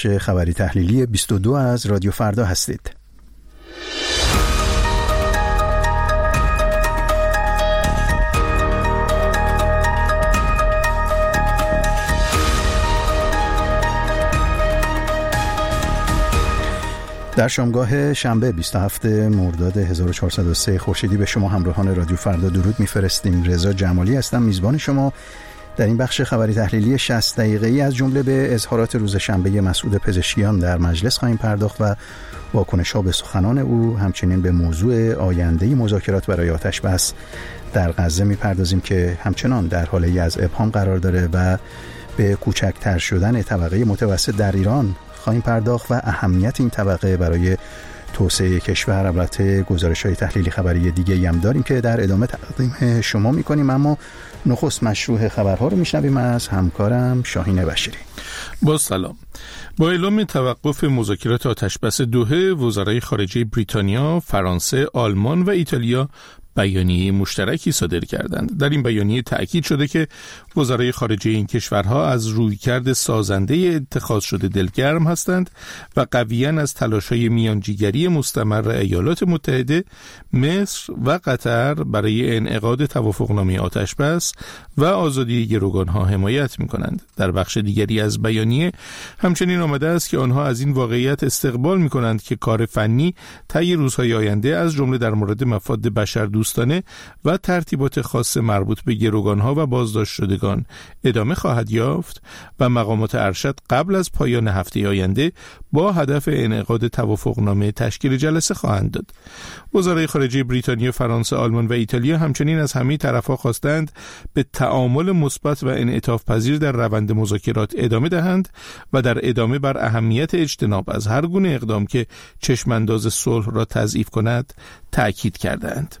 خبری تحلیلی 22 از رادیو فردا هستید. در شامگاه شنبه 27 مرداد 1403 خورشیدی به شما همراهان رادیو فردا درود میفرستیم. رضا جمالی هستم، میزبان شما در این بخش خبری تحلیلی 60 دقیقه‌ای. از جمله به اظهارات روز شنبه مسعود پزشکیان در مجلس خواهیم پرداخت و واکنش‌ها به سخنان او، همچنین به موضوع آینده مذاکرات برای آتش‌بس در غزه میپردازیم که همچنان در حالی از ابهام قرار داره، و به کوچکتر شدن طبقه متوسط در ایران خواهیم پرداخت و اهمیت این طبقه برای توسعه کشور. البته گزارش‌های تحلیلی خبری دیگه‌ای هم داریم که در ادامه تقدیم شما می‌کنیم، اما نخست مشروع خبرها رو میشنویم از همکارم شاهین بشیری. با سلام. با اعلام توقف مذاکرات آتش‌بس دوحه، وزرای خارجه بریتانیا، فرانسه، آلمان و ایتالیا بیانیه مشترکی صادر کردند. در این بیانیه تأکید شده که وزرای خارجه این کشورها از رویکرد سازنده اتخاذ شده دلگرم هستند و قویاً از تلاش‌های میانجیگری مستمر ایالات متحده، مصر و قطر برای انعقاد توافقنامه آتش‌بس و آزادی گروگان‌ها حمایت می‌کنند. در بخش دیگری از بیانیه همچنین آمده است که آنها از این واقعیت استقبال می‌کنند که کار فنی طی روزهای آینده از جمله در مورد مفاد بشردوستانه و ترتیبات خاص مربوط به گروگان‌ها و بازداشت شدگان ادامه خواهد یافت و مقامات ارشد قبل از پایان هفته آینده با هدف انعقاد توافقنامه تشکیل جلسه خواهند داد. وزرای خارجه بریتانیا، فرانسه، آلمان و ایتالیا همچنین از همه طرف‌ها خواستند به تعامل مثبت و انعطاف پذیر در روند مذاکرات ادامه دهند و در ادامه بر اهمیت اجتناب از هر گونه اقدام که چشمانداز صلح را تضعیف کند تأکید کردند.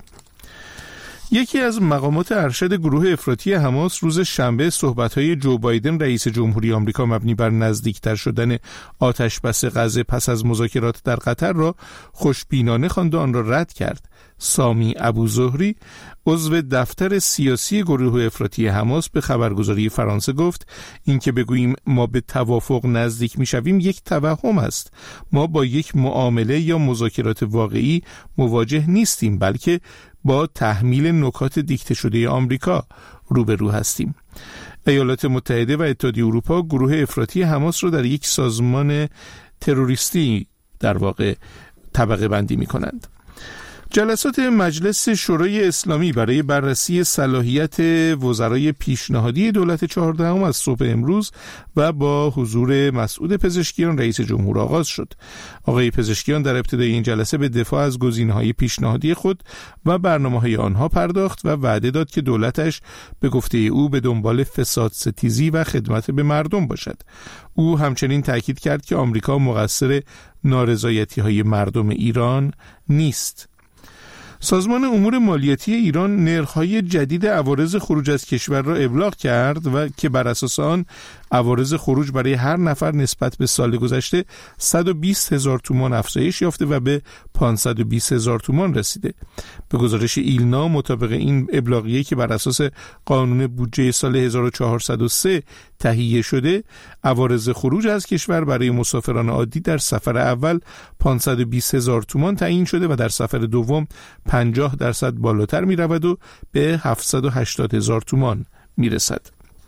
یکی از مقامات ارشد گروه افراطی حماس روز شنبه صحبت‌های جو بایدن رئیس جمهوری آمریکا مبنی بر نزدیکتر شدن آتش‌بس غزه پس از مذاکرات در قطر را خوشبینانه خواند و آن را رد کرد. سامی ابوزهری، عضو دفتر سیاسی گروه افراطی حماس، به خبرگزاری فرانسه گفت اینکه بگوییم ما به توافق نزدیک می‌شویم یک توهم است. ما با یک معامله یا مذاکرات واقعی مواجه نیستیم، بلکه با تحمیل نکات دیکته شده آمریکا روبرو هستیم. ایالات متحده و اتحادیه اروپا گروه افراطی حماس را در یک سازمان تروریستی در واقع طبقه بندی می کنند. جلسات مجلس شورای اسلامی برای بررسی صلاحیت وزرای پیشنهادی دولت 14 از صبح امروز و با حضور مسعود پزشکیان رئیس جمهور آغاز شد. آقای پزشکیان در ابتدای این جلسه به دفاع از گزینه‌های پیشنهادی خود و برنامه‌های آنها پرداخت و وعده داد که دولتش به گفته او به دنبال فساد ستیزی و خدمت به مردم باشد. او همچنین تأکید کرد که آمریکا مقصر نارضایتی‌های مردم ایران نیست. سازمان امور مالیاتی ایران نرخ‌های جدید عوارض خروج از کشور را ابلاغ کرد و که بر اساس آن عوارض خروج برای هر نفر نسبت به سال گذشته 120,000 تومان افزایش یافته و به 520,000 تومان رسیده. به گزارش ایلنا، مطابق این ابلاغیه که بر اساس قانون بودجه سال 1403 تهیه شده، عوارض خروج از کشور برای مسافران عادی در سفر اول 520,000 تومان تعیین شده و در سفر دوم 50% بالاتر می رود و به 780,000 تومان می رسد.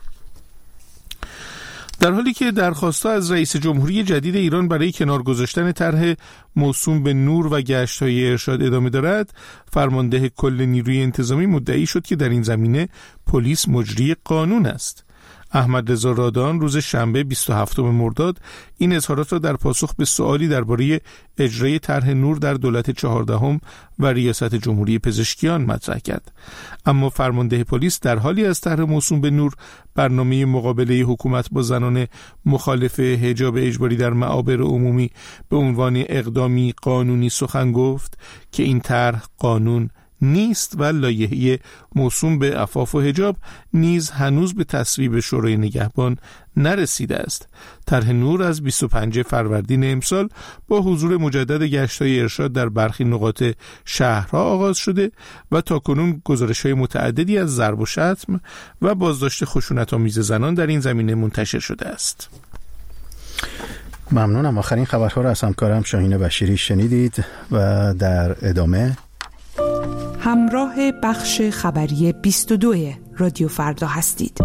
در حالی که درخواست‌ها از رئیس جمهوری جدید ایران برای کنار گذاشتن طرح موسوم به نور و گشت‌های ارشاد ادامه دارد، فرمانده کل نیروی انتظامی مدعی شد که در این زمینه پلیس مجری قانون است. احمد رضا رادان روز شنبه 27 مرداد این اظهارات را در پاسخ به سوالی درباره اجرای طرح نور در دولت 14 و ریاست جمهوری پزشکیان مطرح کرد. اما فرمانده پلیس در حالی از طرح موسوم به نور، برنامه مقابله حکومت با زنان مخالف حجاب اجباری در معابر عمومی به عنوان اقدامی قانونی سخن گفت که این طرح قانون نیست و لایحه موسوم به عفاف و حجاب نیز هنوز به تصویب شورای نگهبان نرسیده است. طرح نور از 25 فروردین امسال با حضور مجدد گشت‌های ارشاد در برخی نقاط شهرها آغاز شده و تاکنون گزارش‌های متعددی از ضرب و شتم و بازداشت خشونت‌آمیز زنان در این زمینه منتشر شده است. ممنونم. آخرین خبرها را از همکارم شاهین بشیری شنیدید و در ادامه همراه بخش خبری 22 رادیو فردا هستید.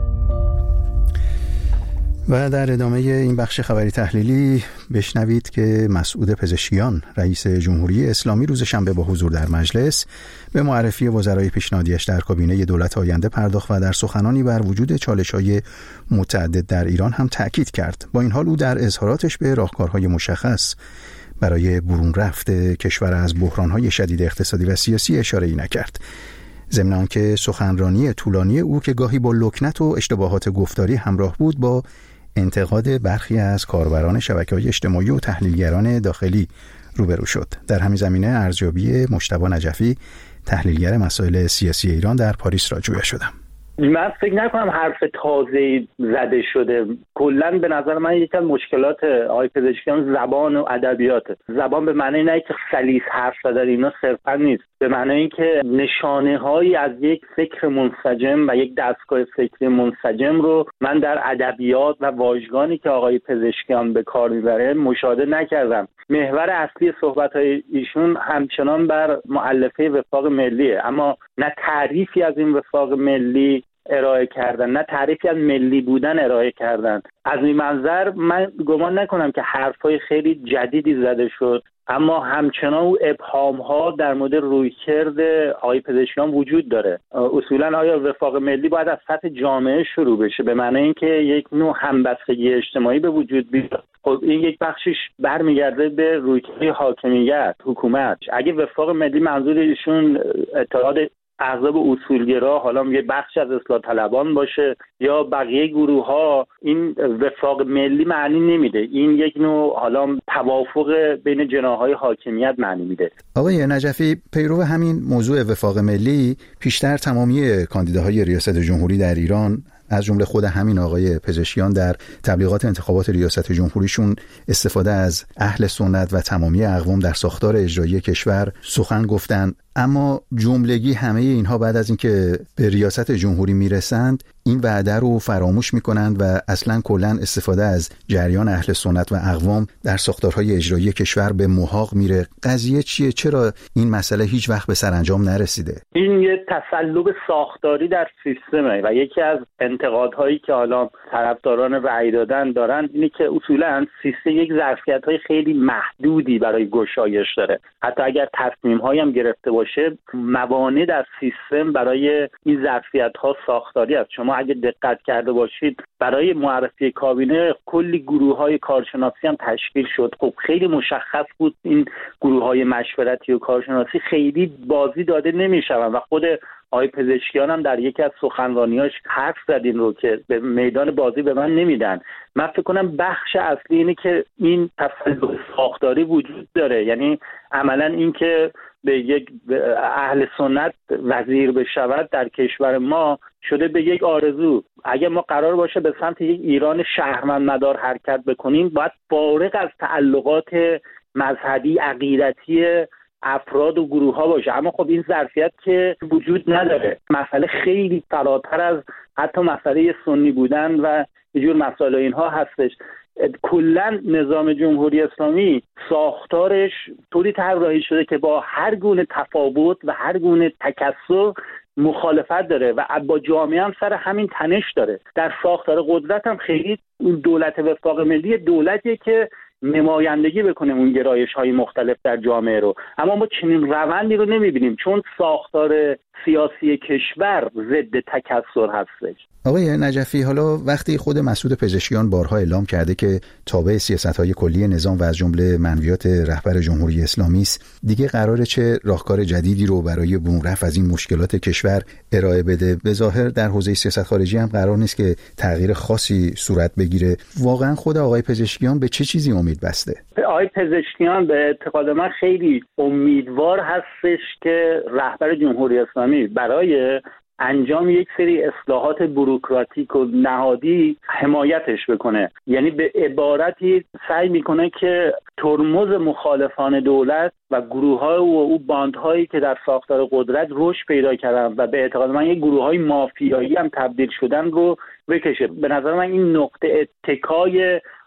و در ادامه این بخش خبری تحلیلی بشنوید که مسعود پزشکیان رئیس جمهوری اسلامی روز شنبه با حضور در مجلس به معرفی وزرای پیشنهادیش در کابینه دولت آینده پرداخت و در سخنانی بر وجود چالش‌های متعدد در ایران هم تأکید کرد. با این حال او در اظهاراتش به راهکارهای مشخص برای برون رفت کشور از بحران‌های شدید اقتصادی و سیاسی اشاره‌ای نکرد. ضمن آنکه سخنرانی طولانی او که گاهی با لکنت و اشتباهات گفتاری همراه بود با انتقاد برخی از کاربران شبکه‌های اجتماعی و تحلیلگران داخلی روبرو شد. در همین زمینه ارزیابی مجتبی نجفی تحلیلگر مسائل سیاسی ایران در پاریس را جویا شدم. من فکر نکنم حرف تازه‌ای زده شده. کلاً به نظر من یکی از مشکلات آقای پزشکیان زبان و ادبیاته. زبان به معنی نه که سلیس حرف زدن اینا صرفاً نیست، به معنی اینکه نشانه‌هایی از یک فکر منسجم و یک دستگاه فکری منسجم رو من در ادبیات و واژگانی که آقای پزشکیان به کار میبره مشاهده نکردم. محور اصلی صحبت‌های ایشون همچنان بر مؤلفه وفاق ملیه، اما نه تعریفی از این وفاق ملی ارائه کردن، نه تعریفی از ملی بودن ارائه کردن. از این منظر من گمان نکنم که حرفای خیلی جدیدی زده شد، اما همچنان ابهام‌ها در مورد رویکرد آقای پزشکیان وجود داره. اصولاً آیا وفاق ملی باید از سطح جامعه شروع بشه، به معنی اینکه یک نوع همبستگی اجتماعی به وجود بیاد؟ خب این یک بخشش برمیگرده به رویکرد حاکمیت، حکومت. اگه وفاق ملی منظور ایشون اتحاد احزاب اصولگرا، حالا یه بخش از اصلاح طلبان باشه یا بقیه گروه ها، این وفاق ملی معنی نمیده. این یک نوع حالا توافق بین جناح‌های حاکمیت معنی میده. آقای نجفی، پیرو همین موضوع وفاق ملی پیشتر تمامی کاندیداهای ریاست جمهوری در ایران از جمله خود همین آقای پزشکیان در تبلیغات انتخابات ریاست جمهوریشون استفاده از اهل سنت و تمامی اقوام در ساختار اجرایی کشور سخن گفتن، اما جملگی همه اینها بعد از اینکه به ریاست جمهوری میرسند این وعده رو فراموش میکنند و اصلا کلا استفاده از جریان اهل سنت و اقوام در ساختارهای اجرایی کشور به محاق میره. قضیه چیه؟ چرا این مسئله هیچ وقت به سرانجام نرسیده؟ این یه تسلب ساختاری در سیستمه و یکی از انتقادهایی که حالا طرفداران رأی دادن دارن اینه که اصولا سیستم یک ظرفیت‌های خیلی محدودی برای گشایش داره. حتی اگر تصمیم‌هایی هم گرفته باشه، موانع در سیستم برای این ظرفیت‌ها ساختاری است. شما اگه دقت کرده باشید برای معرفی کابینه کلی گروه‌های کارشناسی هم تشکیل شد. خب خیلی مشخص بود این گروه‌های مشورتی و کارشناسی خیلی بازی داده نمی‌شوند و خود آقای پزشکیان هم در یکی از سخنرانی‌هاش حرف زد این رو که به میدان بازی به من نمیدن. من فکر کنم بخش اصلی اینه که این تسلط ساختاری وجود داره، یعنی عملاً این که به یک اهل سنت وزیر بشود در کشور ما شده به یک آرزو. اگه ما قرار باشه به سمت یک ایران شهروندمدار حرکت بکنیم باید فارغ از تعلقات مذهبی عقیدتی افراد و گروه ها باشه، اما خب این ظرفیت که وجود نداره. مسئله خیلی فراتر از حتی مسئله سنی بودن و یه جور مسائل اینها هستش. کلا نظام جمهوری اسلامی ساختارش طوری طراحی شده که با هر گونه تفاوت و هر گونه تکثر مخالفت داره و با جامعه هم سر همین تنش داره. در ساختار قدرت هم خیلی دولت وفاق ملی دولتیه که نمایندگی بکنه اون گرایش‌های مختلف در جامعه رو، اما ما چنین روندی رو نمی‌بینیم چون ساختار سیاسی کشور ضد تکثر هستش. آقای نجفی، حالا وقتی خود مسعود پزشکیان بارها اعلام کرده که تابع سیاست‌های کلی نظام و از جمله منویات رهبر جمهوری اسلامی است، دیگه قراره چه راهکار جدیدی رو برای برون رفت از این مشکلات کشور ارائه بده؟ به ظاهر در حوزه سیاست خارجی هم قرار نیست که تغییر خاصی صورت بگیره. واقعا خود آقای پزشکیان به چه چیزی امید بسته؟ آقای پزشکیان به اعتقاد من خیلی امیدوار هستش که رهبر جمهوری اسلامی برای انجام یک سری اصلاحات بوروکراتیک و نهادی حمایتش بکنه. یعنی به عبارتی سعی میکنه که ترمز مخالفان دولت و گروه‌ها و او باندهایی که در ساختار قدرت رشد پیدا کردن و به اعتقاد من یک گروه‌های مافیایی هم تبدیل شدن رو بکشه. به نظر من این نقطه اتکای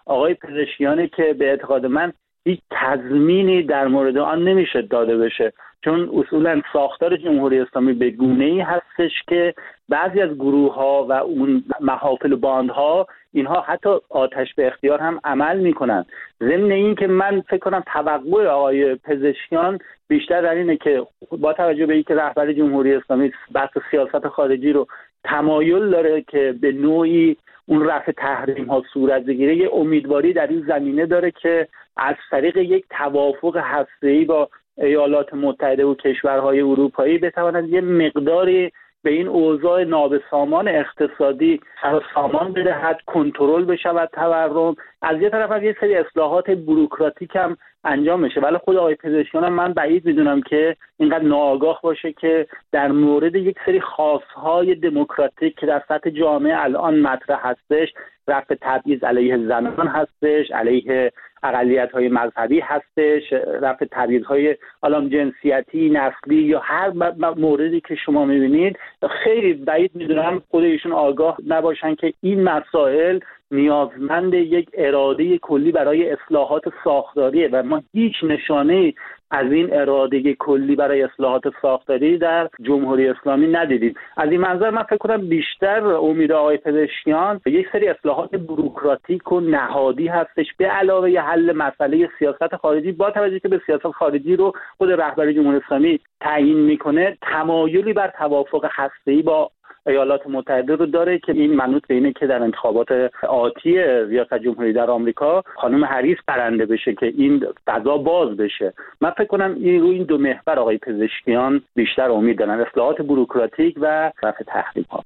آقای پزشکیانه که به اعتقاد من هیچ تضمینی در مورد آن نمیشه داده بشه، چون اصولا ساختار جمهوری اسلامی به گونه‌ای هستش که بعضی از گروه‌ها و اون محافل و باندها اینها حتی آتش به اختیار هم عمل میکنن. ضمن این که من فکر کنم توقع آقای پزشکیان بیشتر در اینه که با توجه به اینکه رهبر جمهوری اسلامی بحث سیاست خارجی رو تمایل داره که به نوعی اون رفع تحریم ها صورت بگیره، یه امیدواری در این زمینه داره که از طریق یک توافق هسته‌ای با ایالات متحده و کشورهای اروپایی بتواند یه مقداری به این اوضاع نابسامان اقتصادی سامان بدهد، کنترل بشود تورم. از یه طرف یه سری اصلاحات بوروکراتیک هم انجام میشه، ولی خود آقای پزشکیان من بعید میدونم که اینقدر ناآگاه باشه که در مورد یک سری خواستهای دموکراتیک که در سطح جامعه الان مطرح هستش، رفع تبعیض علیه زنان هستش، علیه اقلیت‌های مذهبی هستش، رفع تبعیض‌های علام جنسیتی، نسلی یا هر موردی که شما می‌بینید، خیلی بعید می‌دونم خود ایشون آگاه نباشن که این مسائل نیازمند یک اراده کلی برای اصلاحات ساختاریه و ما هیچ نشانه‌ای از این اراده کلی برای اصلاحات ساختاری در جمهوری اسلامی ندیدیم. از این منظر من فکر کنم بیشتر امید آقای پزشکیان یک سری اصلاحات بوروکراتیک و نهادی هستش به علاوه حل مسئله سیاست خارجی، با توجه که به سیاست خارجی رو خود رهبر جمهوری اسلامی تعیین میکنه، تمایلی بر توافق هسته‌ای با ایالات متحده رو داره که این منوط به اینه که در انتخابات آتی ریاست جمهوری در آمریکا خانم هریس برنده بشه که این فضا باز بشه. من فکر کنم این دو محور آقای پزشکیان بیشتر امید دارن، اصلاحات بوروکراتیک و رفع تحریم‌ها.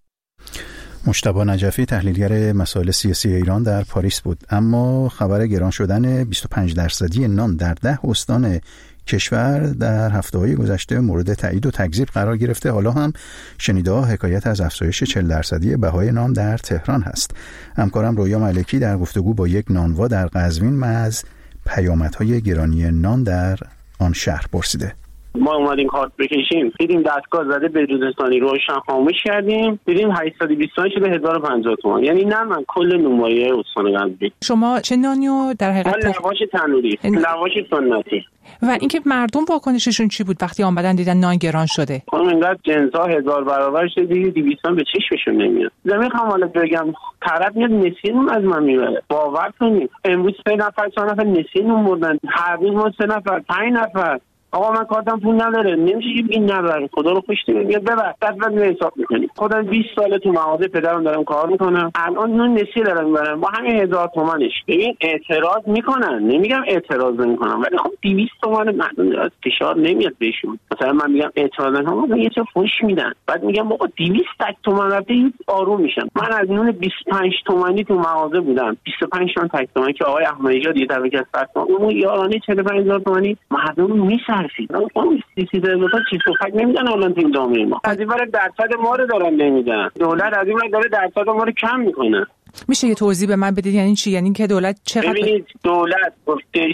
مجتبی نجفی تحلیلگر مسائل سیاسی ایران در پاریس بود. اما خبر گران شدن 25% نان در 10 استان کشور در هفته‌های گذشته مورد تایید و تکذیب قرار گرفته. حالا هم شنیده‌ها حکایت از افزایش 40% بهای نان در تهران هست. همکارم رویا ملکی در گفتگو با یک نانوا در قزوین از پیامدهای گرانی نان در آن شهر پرسیده. ما اومدیم کارت بکشیم، دیدیم دستگاه زده به روزستانی روشن خاموش کردیم، دیدیم 820 شده 1050 تومان. یعنی نه من کل نونوایی استان قزوین. شما چه نانیو در حقیقت؟ لواش تنوری، لواش سنتی. و اینکه مردم واکنششون چی بود وقتی آمدن دیدن نان گران شده؟ خانم اینقدر جنس‌ها 1000 برابر شده، 200 به چشمشون نمیاد. میخوام حالا بگم طرف میاد نسیه از من میبره. باور کنید امروز 3 نفر 4 نفر نسیه نون بردن، هر روز ما 3 نفر 5 نفر. آقا من کارتم پول نداره، نمیشه که بگین نبر، خدا رو خوش میگه ببر، بعد حساب میکنی. خودم 20 ساله تو مغازه پدرم دارم کار میکنم، الان نون نسیه دارم میبرم با همین 1000 تومانش. ببین اعتراض میکنن، نمیگم اعتراض نمیکنم، ولی خب 200 تومان مردم فشار نمیاد بهشون. مثلا من میگم اعتراض نمیکنم، یه چه فوش میدن، بعد میگم بابا 200 تومان رفته آروم میشم. من از نون 25 تومانی تو مغازه بودم، 25 تومانی که آقای احمدی‌نژاد یه دفعه از فرض اون یارانه 45000 تومانی مردم میسر اون 30000 تا چیز فکر نمیدن الان تو جامعه ما. از این ور درصد ما رو دارن نمیدن، دولت از این ور داره درصد ما رو کم میکنه. میشه یه توضیح به من بدید یعنی چی؟ یعنی که دولت چقدر؟ ببینید دولت گفته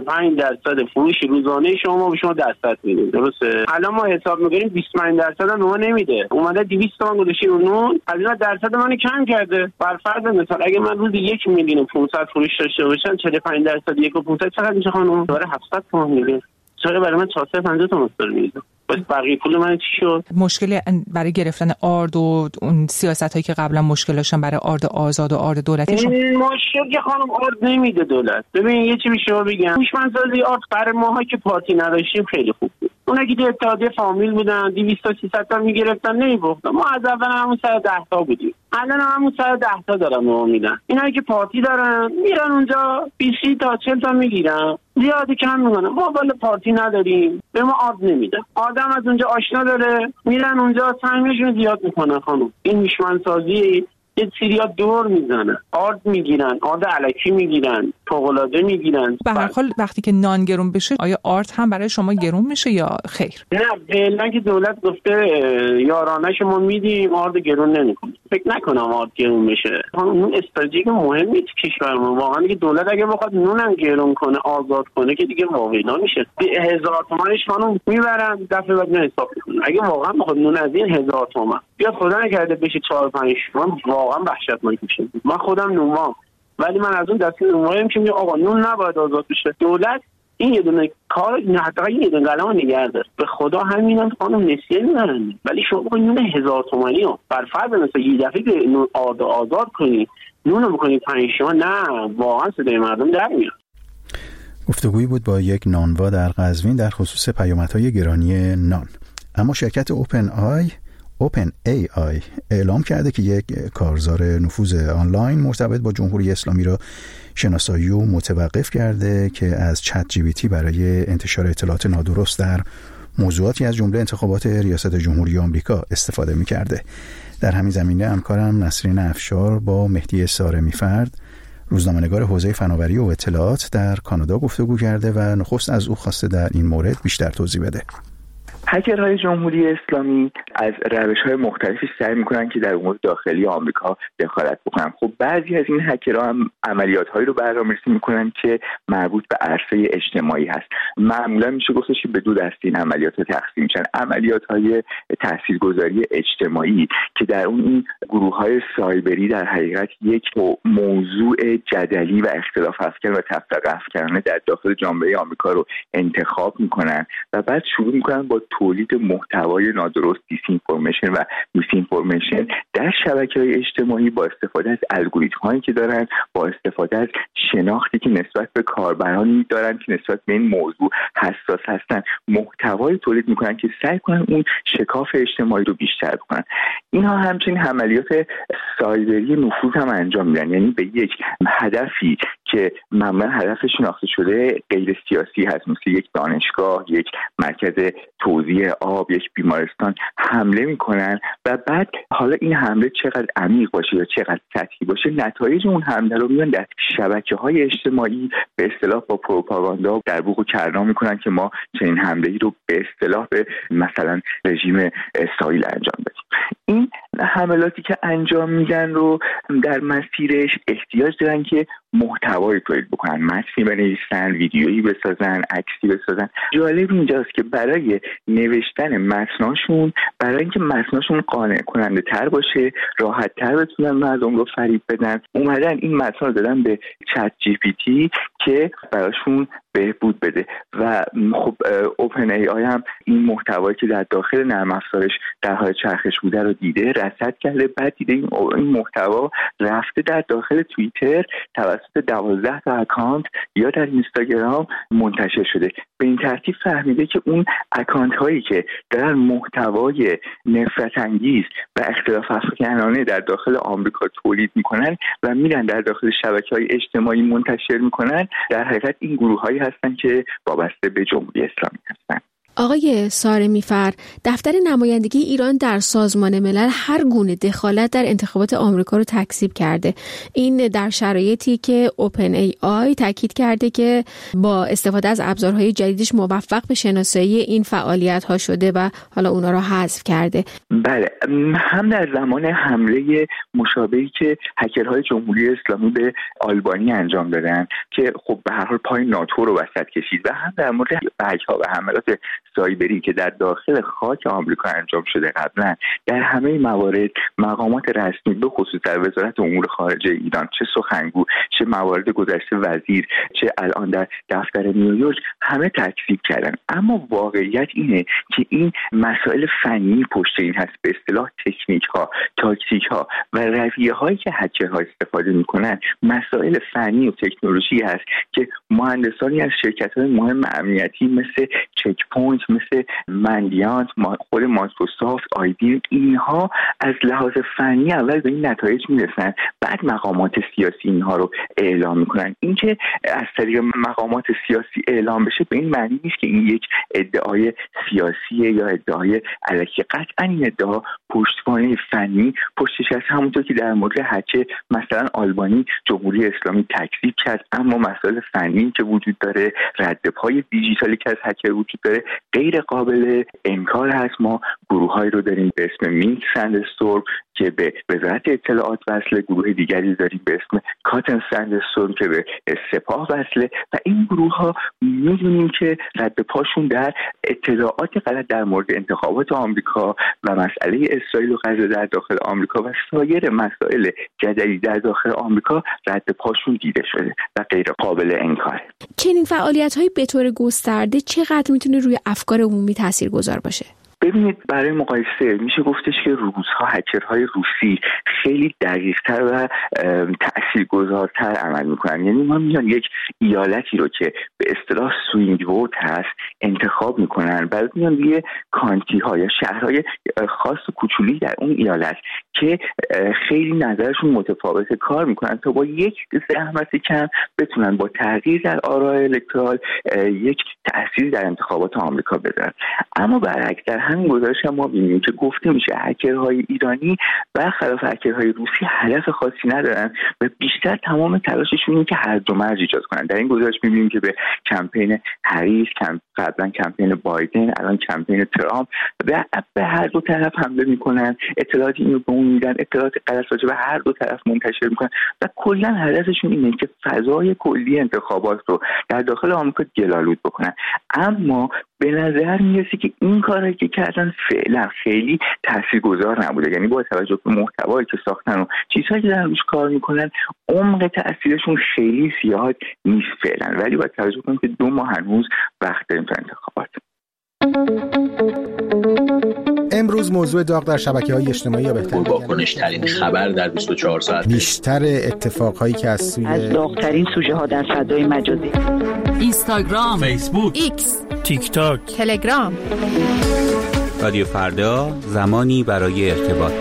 45% فروش روزانه شما به شما درصد میده، درسته؟ الان ما حساب میکنیم 25% هم به ما نمیده، اومده 200 تومن گذاشته اون از این درصد منو کم کرده. بر فرض مثال اگه من روزی 1,500,000 فروش داشته باشم 45% 1,500 چقدر میشه خانم؟ داره 700 تومن میده. چرا برای من 450 تومن میده؟ بس بقیه پول من چی شد؟ مشکل برای گرفتن آرد و اون سیاستایی که قبلا مشکل داشتن برای آرد آزاد و آرد دولتی این مشکل که خانم آرد نمیده دولت. ببین یه چی به شما بگم، هوشمندسازی آرد برای ماها که پارتی نداشتیم خیلی خوب بود. اونا که اتحادیه فامیل بودن 200 تا 300 تا میگرفتن نمی‌باختن. ما از اول همون 110 تا بودیم، الان همون 110 تا دارن ما میدن. اینایی که پارتی دارن میرن اونجا 20 تا 40 تا میگیرن، زیادی کم میکنن. ما بالا پارتی نداریم، به ما آرد نمیدن. آدم از اونجا آشنا داره میرن اونجا سهمشون زیاد میکنن. خانم این هوشمندسازی یه سریا دور میزنن، آرد میگیرن، آرد الکی میگیرن، فوق‌العاده میگیرن. به هر حال وقتی که نان گرون بشه آیا آرد هم برای شما گرون میشه یا خیر؟ نه فعلا که دولت گفته یارانه شما میدیم آرد گرون نمیکنه. فکر نکنم آرد گرون بشه. اون استراتژی مهمی تو کشورمون واقعا که دولت اگه بخواد نونم گرون کنه آزاد کنه که دیگه واقعا میشه 1000 تومانش خانم میبرن دفعه بعد حساب میکنه. اگه واقعا بخواد نون از این 1000 تومان بیاد خدا نکرده بشه 4 5 تومن واقعا وحشتناک میشه. من خودم نونوام ولی من از اون دسته نمایم که میگم آقا نون نباید آزاد بشه. دولت این یه دونه کار حتی یه دونه قلم نگه داره. به خدا همینم خانم نسیه میبرن، ولی شما بخواید نون 1000 تومانی رو بر فرض مثلا یه دفعه که نون آزاد کنی نون رو بکنی 5 تومن، نه واقعا صدای مردم در میاد. گفتگویی بود با یک نانوا در قزوین در خصوص پیامدهای گرانی نان. اما شرکت اوپن ای آی اعلام کرده که یک کارزار نفوذ آنلاین مرتبط با جمهوری اسلامی را شناسایی و متوقف کرده که از چت جی پی تی برای انتشار اطلاعات نادرست در موضوعاتی از جمله انتخابات ریاست جمهوری آمریکا استفاده می‌کرده. در همین زمینه همکارم نسرین افشار با مهدی سارمی‌فرد، روزنامه‌نگار حوزه فناوری و اطلاعات در کانادا گفتگو کرده و نخست از او خواسته در این مورد بیشتر توضیح بده. هکرهای جمهوری اسلامی از روش‌های مختلفی سعی می‌کنن که در امور داخلی آمریکا دخالت بکنن. خب بعضی از این هکرها هم عملیات‌هایی رو برنامه‌ریزی می‌کنن که مربوط به عرصه اجتماعی هست. معمولا میشه گفتش که به دو دسته این عملیات تقسیم میشن. عملیات‌های تاثیرگذاری اجتماعی که در اون این گروه‌های سایبری در حقیقت یک موضوع جدلی و اختلاف افکار و تفرقه افکارانه در داخل جامعه آمریکا رو انتخاب می‌کنن و بعد شروع می‌کنن با تولید محتوای نادرست، دیسینفورمیشن و میسینفورمیشن در شبکه‌های اجتماعی با استفاده از الگوریتم‌هایی که دارن، با استفاده از شناختی که نسبت به کاربرانی دارن که نسبت به این موضوع حساس هستن، محتوای تولید میکنن که سعی کنن اون شکاف اجتماعی رو بیشتر کنن. اینها همچنین عملیات سایبری نفوذ هم انجام میدن، یعنی به یک هدفی که معمولا هدف شناخته شده غیر سیاسی هست، مثل یک دانشگاه، یک مرکز توزیع آب، یک بیمارستان حمله میکنن و بعد حالا این حمله چقدر عمیق باشه یا چقدر سطحی باشه، نتایج اون حمله رو میان در شبکه‌های اجتماعی به اصطلاح با پروپاگاندا در بوق و کرنا میکنن که ما چنین حمله‌ای رو به اصطلاح به مثلا رژیم اسرائیل انجام بدیم. این حملاتی که انجام میدن رو در مسیرش احتیاج دارن که محتوایی تولید بکنن، متنی بنویسن، ویدیویی بسازن، عکسی بسازن. جالب اینجاست که برای نوشتن متناشون، برای اینکه متناشون قانع کننده تر باشه، راحت تر بتونن مردم رو فریب بدن، اومدن این متن رو دادن به چت جی پی تی که براشون بهبود بده و خب اوپن ای آی هم این محتوایی که در داخل نرم افزارش در حال چرخش بوده رو دیده، رصد کرده، بعد دیده این محتوا رفته در داخل توییتر توسط 12 تا اکانت یا در اینستاگرام منتشر شده. به این ترتیب فهمیده که اون اکانت هایی که دارن محتوای نفرت انگیز و اختلاف افکارانه در داخل آمریکا تولید میکنن و میرن در داخل شبکه‌های اجتماعی منتشر میکنن، در حقیقت این گروه‌هایی هستن که وابسته به جمهوری اسلامی هستن. آقای سارمی‌فر، دفتر نمایندگی ایران در سازمان ملل هر گونه دخالت در انتخابات آمریکا رو تکذیب کرده. این در شرایطی که اوپن ای آی تاکید کرده که با استفاده از ابزارهای جدیدش موفق به شناسایی این فعالیت‌ها شده و حالا اونا رو حذف کرده. بله، هم در زمان حمله مشابهی که هکرهای جمهوری اسلامی به آلبانی انجام دادن که خب به هر حال پای ناتو رو وسط کشید، و هم در مورد هکرها و حملات سایبری که در داخل خاک آمریکا انجام شده قبلا، در همه موارد مقامات رسمی به خصوص در وزارت امور خارجه ایران، چه سخنگو، چه موارد گذشته وزیر، چه الان در دفتر نیویورک، همه تکذیب کردن. اما واقعیت اینه که این مسائل فنی پشت این هست، به اصطلاح تکنیک ها، تاکتیک ها و رویه هایی که هکرها استفاده میکنن مسائل فنی و تکنولوژی هست که مهندسانی از شرکت های مهم امنیتی مثل چک پوینت، مثل مندیانت، خود مایکروسافت، آیبی، اینها از لحاظ فنی اول به این نتایج میرسن، بعد مقامات سیاسی اینها رو اعلام میکنن. اینکه از طریق مقامات سیاسی اعلام بشه به این معنی نیست که این یک ادعای سیاسیه یا ادعای الکی. قطعا این ادعا پشتوانه فنی پشتش هست، همونطور که در مورد هک مثلا آلبانی جمهوری اسلامی تکذیب کرد، اما مسائل فنی که وجود داره، ردپای دیجیتالی که از هکر وجود داره، غیر قابل انکار هست. ما گروه‌هایی رو داریم به اسم میلک سندستورم که به وزارت اطلاعات وصله، گروه دیگری داریم به اسم کاتن سندستورم که به سپاه وصله و این گروه‌ها می‌دونیم که رد پاشون در اطلاعات غلط در مورد انتخابات آمریکا و مسئله اسرائیل و غزه در داخل آمریکا و سایر مسائل جدلی در داخل آمریکا رد پاشون دیده شده و غیر قابل انکاره. چنین فعالیت‌هایی به طور گسترده چقدر میتونه روی افکار عمومی تاثیرگذار باشه؟ ببینید، برای مقایسه میشه گفتش که روس‌ها، هکرهای روسی خیلی دقیق‌تر و تأثیرگذارتر عمل میکنن. یعنی ما میان یک ایالتی رو که به اصطلاح سوینگ ووت هست انتخاب میکنن، بعد میان روی کانتی‌ها یا شهرهای خاص و کوچولی در اون ایالت که خیلی نظرشون متفاوته کار میکنن تا با یک زحمت کم بتونن با تغییر در آراء الکترال یک تأثیر در انتخابات آمریکا بذارن. اما برعکس در همین گزارش هم ما ببینیم که گفته میشه هکرهای ایرانی برخلاف هکرهای روسی هدف خاصی ندارن و بیشتر تمام تلاششون اینه که هرج و مرج ایجاد کنن. در این گزارش میبینیم که به کمپین هریس، قبلا کمپین بایدن، الان کمپین ترامپ به هر دو طرف حمله میکنن، اطلاعات اینو به اون میدن، اطلاعات غلط راجع به هر دو طرف منتشر میکنن و کلا هدفشون اینه که فضای کلی انتخابات رو در داخل آمریکا گل‌آلود بکنن. اما به نظر میرسه که این کاری که کردن فعلا خیلی تاثیرگذار نبوده. یعنی با توجه به محتوایی که ساختن و چیزهایی که دارن روش کار میکنن عمق تاثیرشون خیلی زیاد نیست فعلا، ولی با توجه کنیم که 2 ماه هنوز وقت داریم تا انتخابات. امروز موضوع داغ در شبکه‌های اجتماعی یا بهتر واکنش‌ترین خبر در 24 ساعت، بیشتر اتفاقهایی که از داغ‌ترین سوژه‌ها در فضای مجازی، اینستاگرام، فیسبوک، ایکس، تیک تاک، تلگرام. رادیو فردا، زمانی برای ارتباط.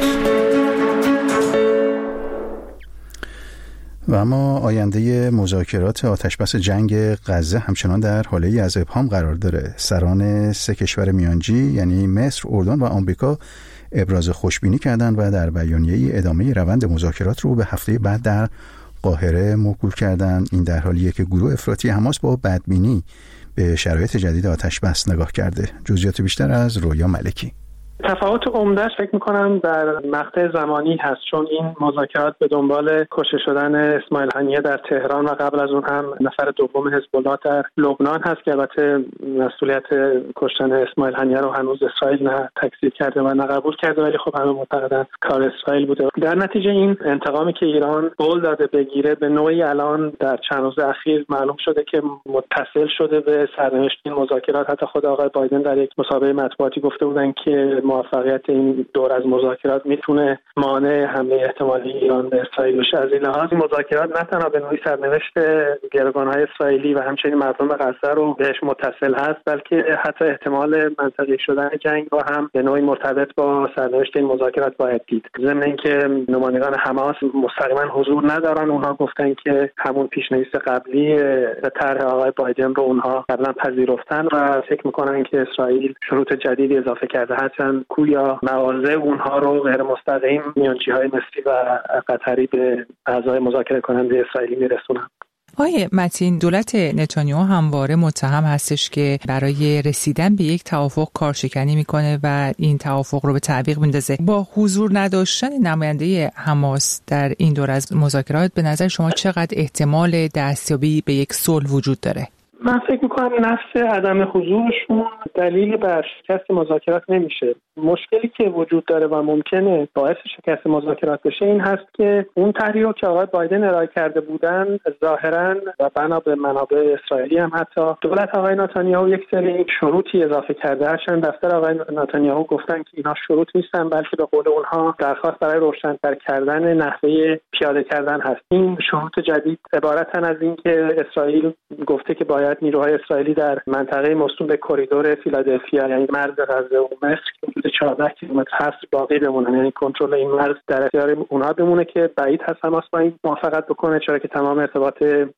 و اما آینده مذاکرات آتشبس جنگ غزه همچنان در حاله از ابهام قرار داره. سران 3 کشور میانجی یعنی مصر، اردن و آمریکا ابراز خوشبینی کردند و در بیانیه‌ای ادامه روند مذاکرات رو به هفته بعد در قاهره موکول کردند. این در حالیه که گروه افراطی حماس با بدبینی به شرایط جدید آتشبس نگاه کرده. جزئیات بیشتر از رویا ملکی. تفاوت عمده‌اش فکر می‌کنم در مقطع زمانی هست، چون این مذاکرات به دنبال کشته شدن اسماعیل هنیه در تهران و قبل از اون هم نفر دوم حزب الله در لبنان هست که البته مسئولیت کشتن اسماعیل هنیه رو هنوز اسرائیل نه تکذیب کرده و نه قبول کرده، ولی خب همه معتقدن کار اسرائیل بوده. در نتیجه این انتقامی که ایران قول داده بگیره به نوعی الان در چند روز اخیر معلوم شده که متصل شده به سرنوشت این مذاکرات. حتی خود آقای بایدن در یک مسابقه مطبوعاتی گفته بودن که موفقیت این دور از مذاکرات میتونه مانع حمله احتمالی ایران به اسرائیل بشه. از این لحاظ مذاکرات نه تنها به نوعی سرنوشت گروگان‌های اسرائیلی و همچنین مردم غزه رو بهش متصل هست، بلکه حتی احتمال منطقی شدن جنگ رو هم به نوعی مرتبط با سرنوشت این مذاکرات باید دید. ضمن اینکه نمایندگان حماس مستقیما حضور ندارن، اونها گفتن که همون پیشنهاد قبلی طرح آقای بایدن رو اونها قبلا پذیرفتن و فکر میکنن که اسرائیل شروط جدیدی اضافه کرده هستن یا مواضع اونها رو غیر مستقیم میانجی‌های مصری و قطری به اعضای مذاکره کننده اسرائیلی میرسونن. آقای متین، دولت نتانیاهو همواره متهم هستش که برای رسیدن به یک توافق کارشکنی میکنه و این توافق رو به تعویق میندازه. با حضور نداشتن نماینده حماس در این دور از مذاکرات به نظر شما چقدر احتمال دستیابی به یک صلح وجود داره؟ من فکر میکنم نفس عدم حضورشون دلیلی بر شکست مذاکرات نمیشه. مشکلی که وجود داره و ممکنه باعث شکست مذاکرات بشه این هست که اون طرحی رو که آقای بایدن ارائه کرده بودن ظاهرا و بنا به منابع اسرائیلی هم حتی دولت آقای نتانیاهو یک سری شروطی اضافه کرده. هرچند دفتر آقای نتانیاهو گفتن که اینا شروط نیستن، بلکه به قول اونها درخواست برای روشن‌تر کردن نحوه پیاده کردن هست. این شروط جدید عبارتن از این که اسرائیل گفته که باید نیروهای اسرائیلی در منطقه موسوم به کریدور فیلادلفیا یعنی مرز غزه و مصر که حدود 14 کیلومتر هست باقی بمونن، یعنی کنترل این مرز در اختیار اونها بمونه که بعید هست حماس با این موافقت بکنه، چرا که تمام ارتباط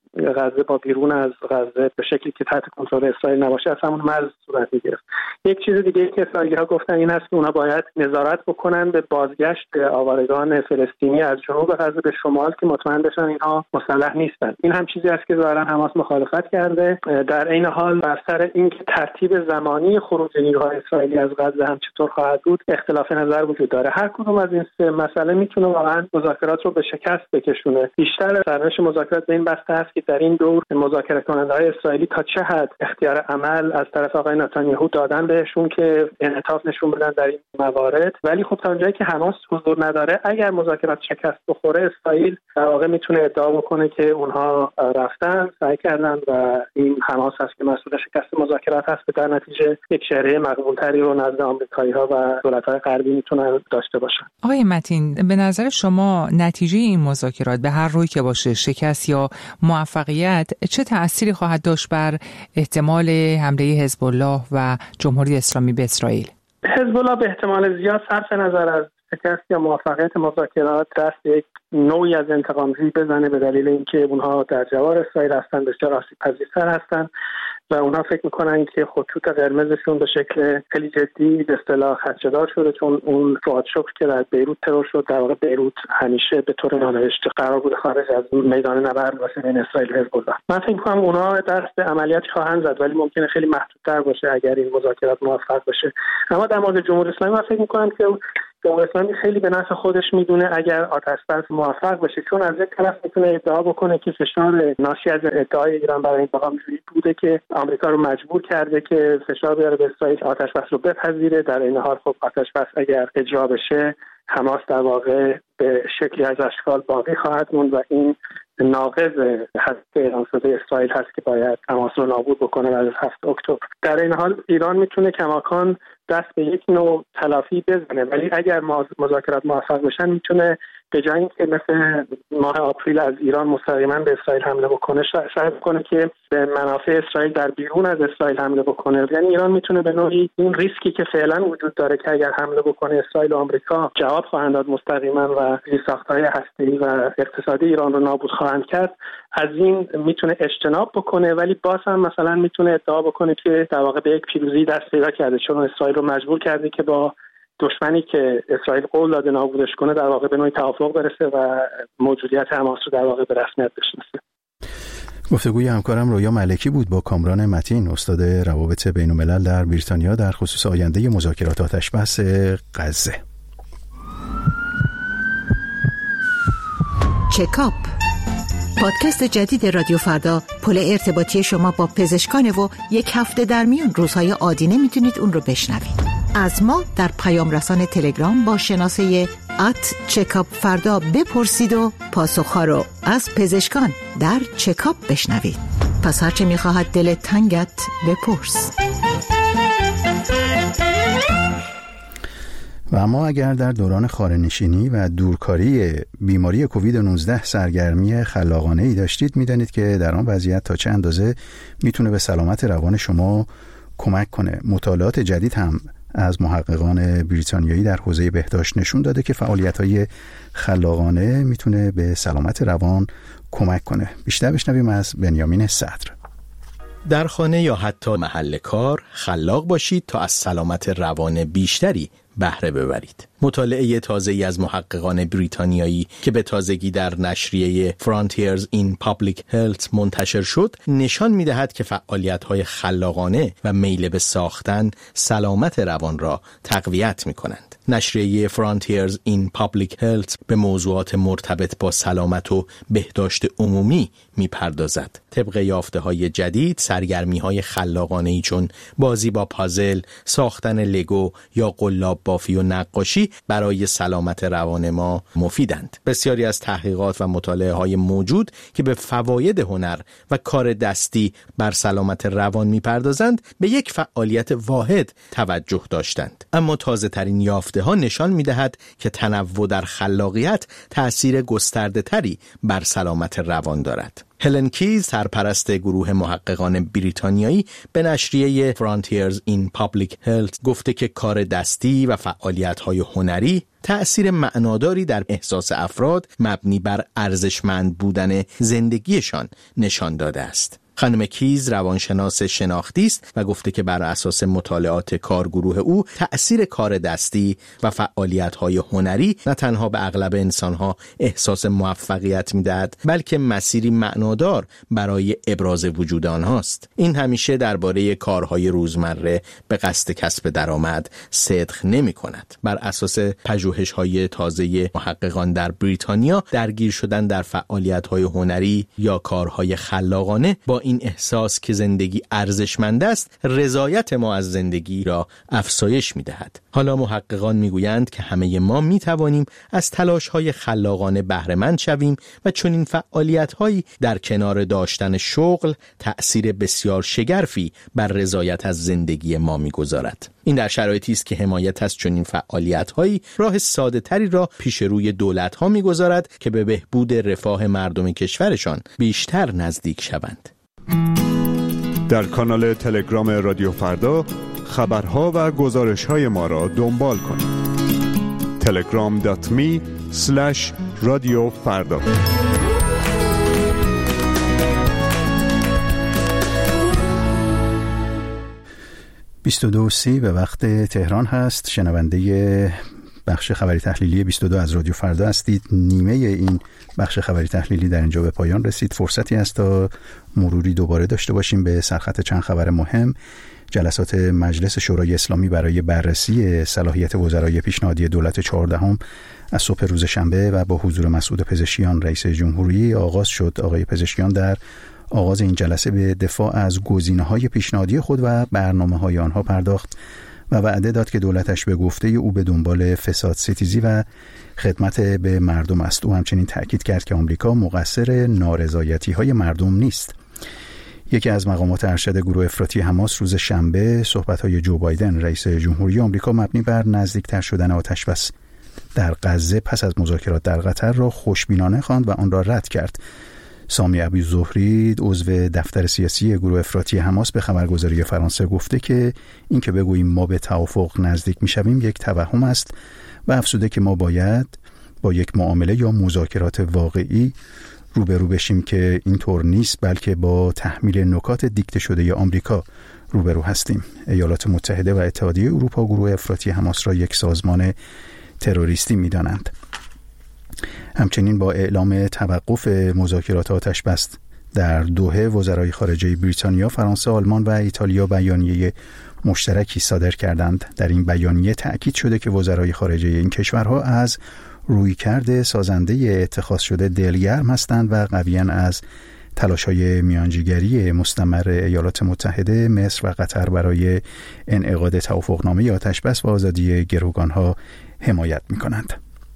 غزه با بیرون از غزه به شکلی که تحت کنترل اسرائیل نباشه از همون مرز صورت میگیره. یک چیز دیگه که اسرائیلی‌ها گفتن این هست که اونها باید نظارت بکنن به بازگشت آوارگان فلسطینی از جنوب غزه به شمال که مطمئن بشن اینها مسلح نیستن. این هم چیزی است که ظاهرا حماس مخالفت کرده در این حال بر سر اینکه ترتیب زمانی خروج نیروهای اسرائیلی از غزه هم چطور خواهد بود اختلاف نظر وجود داره. هر کدوم از این سه مسئله میتونه واقعا مذاکرات رو به شکست بکشونه. بیشتر سرنوشت مذاکرات به این بسته است که در این دور مذاکره کننده‌های اسرائیلی تا چه حد اختیار عمل از طرف آقای نتانیاهو دادن بهشون که انعطاف نشون بدن در این موارد. ولی خب تا اونجایی که حماس حضور نداره، اگر مذاکرات شکست بخوره، اسرائیل در واقع میتونه ادعا بکنه که اونها رفتن، سعی کردن و این حماس هست که مسئول شکست مذاکرات هست، به در نتیجه یک شهریه مقبولتری رو نزد آمریکایی‌ها و دولت‌های غربی میتونن داشته باشن. آقای متین، به نظر شما نتیجه این مذاکرات به هر روی که باشه، شکست یا موفقیت، چه تأثیری خواهد داشت بر احتمال حمله حزب الله و جمهوری اسلامی به اسرائیل؟ حزب الله به احتمال زیاد صرف نظر از شکست یا موفقیت مذاکرات دست یک نوعی از انتقام‌جویی بزنه، به دلیل اینکه اونها در جوار اسرائیل هستن، بسیار آسیب‌پذیرتر هستن و اونها فکر میکنن که خطوط قرمزشون به شکل خیلی جدی به اصطلاح خدشه‌دار شده، چون اون فؤاد شکر که در بیروت ترور شد، در واقع بیروت همیشه به طور نانوشته قرار بود خارج از میدان نبرد باشه بین اسرائیل و حزب الله. من فکر میکنم اونها دست به عملیات خواهند زد، ولی ممکنه خیلی محدودتر باشه اگر این مذاکرات موفق بشه. اما در مورد جمهوری اسلامی من فکر میکنم که جمهوری اسلامی خیلی به نفع خودش میدونه اگر آتش‌بس موفق بشه، چون از یک طرف میتونه ادعا بکنه که فشار ناشی از ادعای ایران برای انتقام‌جویی بوده که آمریکا رو مجبور کرده که فشار بیاره به اسرائیل آتش‌بس رو بپذیره. در این حال خب آتش‌بس اگر اجرا بشه، حماس در واقع به شکلی از اشکال باقی خواهد موند و این ناقض هدف اعلام شده اسرائیل هست که باید حماس رو نابود بکنه بعد از 7 اکتبر. در این حال ایران میتونه کماکان دست به یک نوع تلافی بزنه، ولی اگر مذاکرات موفق بشن میتونه به جای اینکه مثل ماه آپریل از ایران مستقیما به اسرائیل حمله بکنه، سعی کنه که به منافع اسرائیل در بیرون از اسرائیل حمله بکنه. یعنی ایران میتونه به نوعی این ریسکی که فعلا وجود داره که اگر حمله بکنه اسرائیل و آمریکا جواب خواهند داد مستقیما و زیرساخت‌های هسته‌ای و اقتصادی ایران رو نابود خواهند کرد، از این میتونه اجتناب بکنه. ولی باز هم مثلا میتونه ادعا بکنه که در واقع به یک پیروزی دست پیدا کرده، چون اسرائیل رو مجبور کرده که با دشمنی که اسرائیل قول داده نابودش کنه در واقع به نوعی توافق برسه و موجودیت حماس رو در واقع به رسمیت بشناسه. گفتگوی همکارم رویا ملکی بود با کامران متین، استاد روابط بین‌الملل در بریتانیا، در خصوص آینده مذاکرات آتش‌بس غزه. چکاپ، پادکست جدید رادیو فردا، پل ارتباطی شما با پزشکان و یک هفته در میون روزهای عادی نمیتونید اون رو بشنوید. از ما در پیام رسان تلگرام با شناسه @چکاپ فردا بپرسید و پاسخها رو از پزشکان در چکاپ بشنوید. پس هرچه میخواهد دل تنگت بپرس. و اما اگر در دوران خاره‌نشینی و دورکاری بیماری کووید 19 سرگرمی خلاقانه‌ای داشتید، میدانید که در آن وضعیت تا چه اندازه میتونه به سلامت روان شما کمک کنه. مطالعات جدید هم از محققان بریتانیایی در حوزه بهداشت نشون داده که فعالیت‌های خلاقانه میتونه به سلامت روان کمک کنه. بیشتر بشنویم از بنیامین صدر. در خانه یا حتی محل کار خلاق باشید تا از سلامت روان بیشتری بهره ببرید. مطالعه تازه‌ای از محققان بریتانیایی که به تازگی در نشریه Frontiers in Public Health منتشر شد، نشان می‌دهد که فعالیت‌های خلاقانه و میل به ساختن سلامت روان را تقویت می‌کنند. نشریه Frontiers in Public Health به موضوعات مرتبط با سلامت و بهداشت عمومی می‌پردازد. طبق یافته‌های جدید، سرگرمی‌های خلاقانه‌ای چون بازی با پازل، ساختن لگو یا قلاب بافی و نقاشی برای سلامت روان ما مفیدند. بسیاری از تحقیقات و مطالعه‌های موجود که به فواید هنر و کار دستی بر سلامت روان می‌پردازند، به یک فعالیت واحد توجه داشتند. اما تازه‌ترین یافته‌ها نشان می‌دهد که تنوع در خلاقیت تأثیر گسترده‌تری بر سلامت روان دارد. هلن کیز، سرپرست گروه محققان بریتانیایی، به نشریه Frontiers in Public Health گفته که کار دستی و فعالیت‌های هنری تأثیر معناداری در احساس افراد مبنی بر ارزشمند بودن زندگیشان نشان داده است. خانم کیز روانشناس شناختی است و گفته که بر اساس مطالعات کارگروه او تأثیر کار دستی و فعالیت‌های هنری نه تنها به اغلب انسان‌ها احساس موفقیت می‌دهد، بلکه مسیری معنادار برای ابراز وجود آنهاست. این همیشه درباره کارهای روزمره به قصد کسب درآمد صدق نمی‌کند. بر اساس پژوهش‌های تازه محققان در بریتانیا، درگیر شدن در فعالیت‌های هنری یا کارهای خلاقانه با این احساس که زندگی ارزشمند است، رضایت ما از زندگی را افزایش می‌دهد. حالا محققان می‌گویند که همه ما می‌توانیم از تلاش‌های خلاقانه بهره مند شویم و چنین فعالیت‌هایی در کنار داشتن شغل تأثیر بسیار شگرفی بر رضایت از زندگی ما می‌گذارد. این در شرایطی است که حمایت از چنین فعالیت‌هایی راه ساده‌تری را پیش روی دولت‌ها می‌گذارد که به بهبود رفاه مردم کشورشان بیشتر نزدیک شوند. در کانال تلگرام رادیو فردا خبرها و گزارش‌های ما را دنبال کنید. telegram.me/رادیوفردا. (22:30) به وقت تهران هست. شنونده بخش خبری تحلیلی 22 از رادیو فردا هستید. نیمه این بخش خبری تحلیلی در اینجا به پایان رسید. فرصتی است تا مروری دوباره داشته باشیم به سرخط چند خبر مهم. جلسات مجلس شورای اسلامی برای بررسی صلاحیت وزرای پیشنهادی دولت 14 از صبح روز شنبه و با حضور مسعود پزشکیان رئیس جمهوری آغاز شد. آقای پزشکیان در آغاز این جلسه به دفاع از گزینه‌های پیشنهادی خود و برنامه‌های آنها پرداخت و وعده داد که دولتش به گفته او به دنبال فساد ستیزی و خدمت به مردم است. او همچنین تأکید کرد که آمریکا مقصر نارضایتی‌های مردم نیست. یکی از مقامات ارشد گروه افراطی حماس روز شنبه صحبت‌های جو بایدن رئیس جمهوری آمریکا مبنی بر نزدیکتر شدن آتش‌بس در غزه پس از مذاکرات در قطر را خوشبینانه خواند و آن را رد کرد. سامی ابوالزهری عضو دفتر سیاسی گروه افراطی حماس به خبرگزاری فرانسه گفته که این که بگوییم ما به توافق نزدیک می‌شویم یک توهم است و افزوده که ما باید با یک معامله یا مذاکرات واقعی روبرو بشیم که اینطور نیست، بلکه با تحمیل نکات دیکته شده آمریکا روبرو هستیم. ایالات متحده و اتحادیه اروپا گروه افراطی حماس را یک سازمان تروریستی می‌دانند. همچنین با اعلام توقف مذاکرات آتش‌بس در دوحه وزرای خارجه بریتانیا، فرانسه، آلمان و ایتالیا بیانیه مشترکی صادر کردند. در این بیانیه تأکید شده که وزرای خارجه این کشورها از رویکرد سازنده اتخاذ شده دلگرم هستند و قویاً از تلاش‌های میانجیگری مستمر ایالات متحده، مصر و قطر برای انعقاد توافقنامه آتش‌بس و آزادی گروگان‌ها حمایت می‌کنند.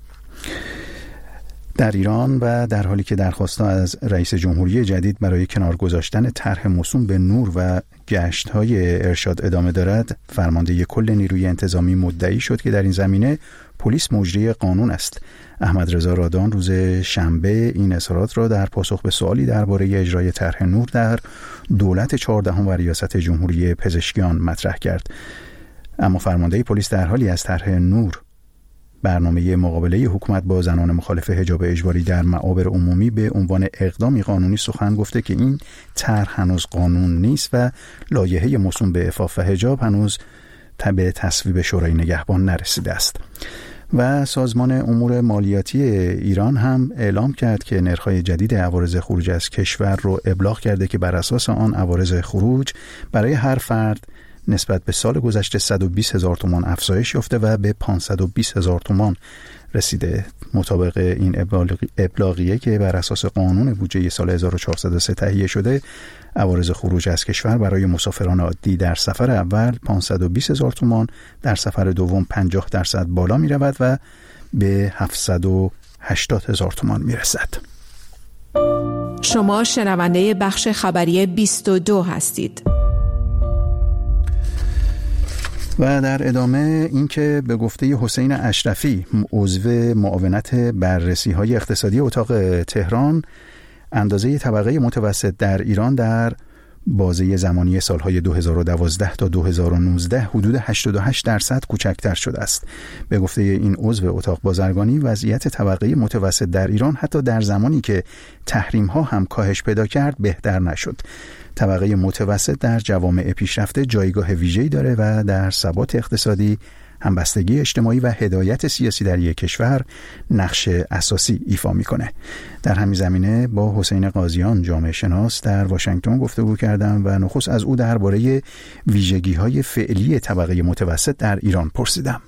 در ایران و در حالی که درخواست‌ها از رئیس جمهوری جدید برای کنار گذاشتن طرح موسوم به نور و گشت‌های ارشاد ادامه دارد، فرمانده کل نیروی انتظامی مدعی شد که در این زمینه پلیس مجری قانون است. احمد رضا رادان روز شنبه این اظهارات را در پاسخ به سوالی درباره اجرای طرح نور در دولت 14 و ریاست جمهوری پزشکیان مطرح کرد. اما فرمانده پلیس در حالی از طرح نور، برنامه مقابله حکومت با زنان مخالف حجاب اجباری در معابر عمومی به عنوان اقدامی قانونی سخن گفته که این طرح هنوز قانون نیست و لایحه موسوم به عفاف و حجاب هنوز به تصویب شورای نگهبان نرسیده است. و سازمان امور مالیاتی ایران هم اعلام کرد که نرخ‌های جدید عوارض خروج از کشور رو ابلاغ کرده که بر اساس آن عوارض خروج برای هر فرد نسبت به سال گذشته 120,000 تومان افزایش یافته و به 520,000 تومان رسیده. مطابق این ابلاغیه که بر اساس قانون بودجه سال 1403 تهیه شده، عوارض خروج از کشور برای مسافران عادی در سفر اول 520,000 تومان، در سفر دوم 50% بالا می رود و به 780,000 تومان می رسد. شما شنونده بخش خبری 22 هستید. و در ادامه اینکه به گفته حسین اشرفی عضو معاونت بررسی‌های اقتصادی اتاق تهران، اندازه طبقه متوسط در ایران در بازه زمانی سالهای 2012 تا 2019 حدود 88% کوچکتر شده است. به گفته این عضو اتاق بازرگانی، وضعیت طبقه متوسط در ایران حتی در زمانی که تحریم‌ها هم کاهش پیدا کرد بهتر نشد. طبقه متوسط در جوامع پیشرفته جایگاه ویژه‌ای داره و در ثبات اقتصادی، همبستگی اجتماعی و هدایت سیاسی در یک کشور نقش اساسی ایفا میکنه. در همین زمینه با حسین قاضیان جامعه شناس در واشنگتن گفتگو کردم و نخست از او درباره ویژگی‌های فعلی طبقه متوسط در ایران پرسیدم.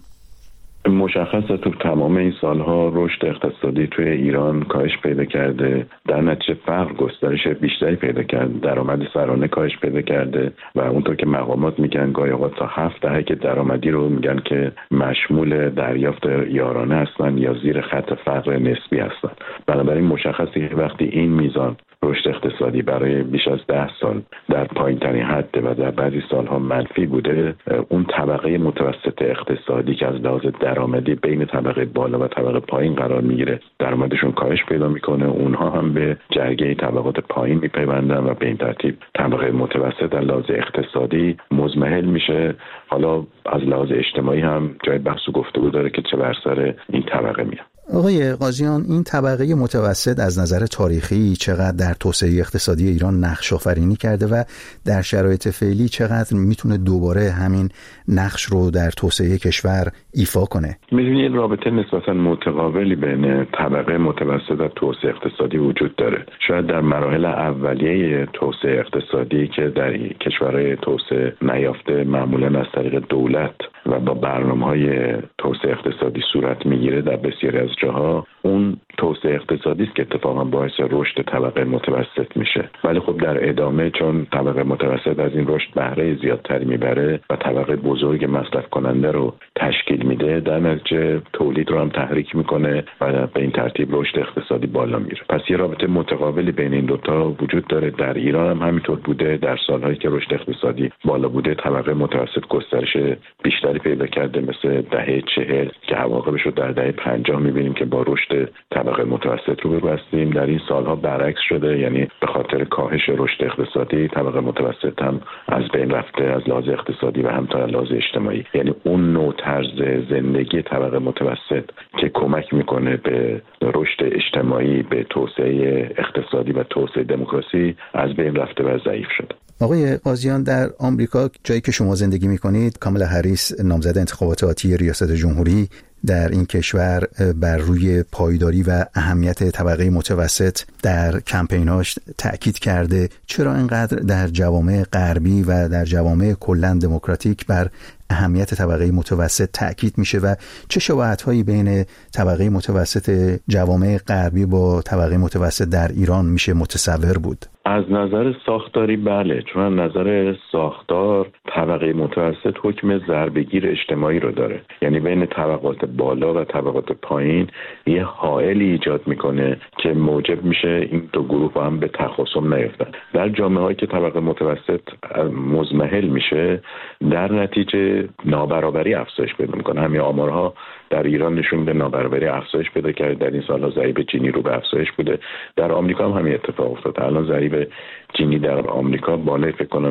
مشخصه تو تمام این سالها رشد اقتصادی توی ایران کاهش پیدا کرده، در نتیجه فقر گسترش بیشتری پیدا کرده، درآمد سرانه کاهش پیدا کرده و اونطور که مقامات میگن گاهی اوقات تا 7 دهه که درآمدی رو میگن که مشمول دریافت یارانه هستن یا زیر خط فقر نسبی هستن. بنابراین مشخصه که وقتی این میزان رشد اقتصادی برای بیش از 10 سال در پایین‌ترین حد و در بعضی سالها منفی بوده، اون طبقه متوسط اقتصادی که از لحاظ درآمدی بین طبقه بالا و طبقه پایین قرار میگیره درآمدشون کاهش پیدا میکنه، اونها هم به جرگه طبقات پایین میپیوندن و به این ترتیب طبقه متوسط در لحاظ اقتصادی مزمحل میشه. حالا از لحاظ اجتماعی هم جای بحث و گفتگو داره که چه بر سر این طبقه میاد. آقای قاضیان، این طبقه متوسط از نظر تاریخی چقدر در توسعه اقتصادی ایران نقش آفرینی کرده و در شرایط فعلی چقدر میتونه دوباره همین نقش رو در توسعه کشور ایفا کنه؟ می‌بینید رابطه نسبتاً متقابلی بین طبقه متوسط و توسعه اقتصادی وجود داره. شاید در مراحل اولیه توسعه اقتصادی که در کشورهای توسعه نیافته معمولاً از طریق دولت و با برنامه‌های توسعه اقتصادی صورت میگیره، در بسیاری از جاها اون توسعه اقتصادی است که اتفاقا باعث رشد طبقه متوسط میشه. ولی خب در ادامه چون طبقه متوسط از این رشد بهره زیادتری میبره و طبقه بزرگ مصرف کننده رو تشکیل میده، در نتیجه تولید رو هم تحریک میکنه و به این ترتیب رشد اقتصادی بالا میره. پس یه رابطه متقابلی بین این دوتا وجود داره. در ایران هم همینطور بوده. در سالهایی که رشد اقتصادی بالا بوده طبقه متوسط گسترش بیشتری پیدا کرده، مثل دهه 40 که عواقبش رو در دهه 50 میبینیم که با رشد طبقه متوسط رو هستیم. در این سالها برعکس شده، یعنی به خاطر کاهش رشد اقتصادی طبقه متوسط هم از بین رفته از لحاظ اقتصادی و همینطور از لحاظ اجتماعی. یعنی اون نوع طرز زندگی طبقه متوسط که کمک میکنه به رشد اجتماعی، به توسعه اقتصادی و توسعه دموکراسی از بین رفته و ضعیف شده. آقای قاضیان، در آمریکا جایی که شما زندگی میکنید، کاملا هریس نامزد انتخابات آتی ریاست جمهوری در این کشور بر روی پایداری و اهمیت طبقه متوسط در کمپیناش تأکید کرده. چرا اینقدر در جوامع غربی و در جوامع کلاً دموکراتیک بر اهمیت طبقه متوسط تأکید میشه و چه شباهت‌هایی بین طبقه متوسط جوامع غربی با طبقه متوسط در ایران میشه متصور بود؟ از نظر ساختاری بله، چون از نظر ساختار طبقه متوسط حکم ضربه‌گیر اجتماعی رو داره. یعنی بین طبقات بالا و طبقات پایین یه حائلی ایجاد میکنه که موجب میشه این دو گروه با هم به تخاصم نیفتن. در جامعه‌هایی که طبقه متوسط مزمحل میشه، در نتیجه نابرابری افزایش پیدا میکنه. همین آمارها در ایران نشون میده نابرابری افزایش پیدا کرده. در این سال‌ها ضریب جینی رو به افزایش بوده. در آمریکا هم همین اتفاق افتاد. الان ضریب جینی در آمریکا بالای فکر کنم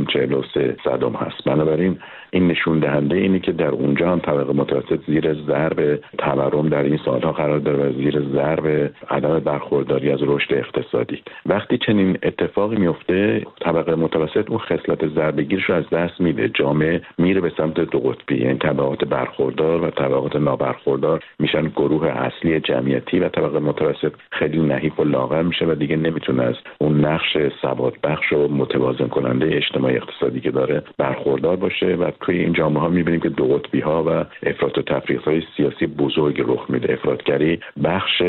43% هست. بنابراین این نشون دهنده اینه که در اونجا هم طبقه متوسط زیر ضرب تورم در این سالها قرار داره و زیر ضرب عدم برخورداری از رشد اقتصادی. وقتی چنین اتفاقی میفته، طبقه متوسط اون خصلت ضربه‌گیرش رو از دست میده. جامعه میره به سمت دو قطبی، یعنی طبقات برخوردار و طبقات نابرخوردار میشن گروه اصلی جمعیتی و طبقه متوسط خیلی نحیف و لاغر میشه و دیگه نمیتونه از اون نقش ثبات بخش و متوازن کننده اجتماعی اقتصادی که داره برخوردار باشه و توی این جامعه ها میبینیم که دو قطبی ها و افراط و تفریق سیاسی بزرگ رخ میده. افراطگری بخش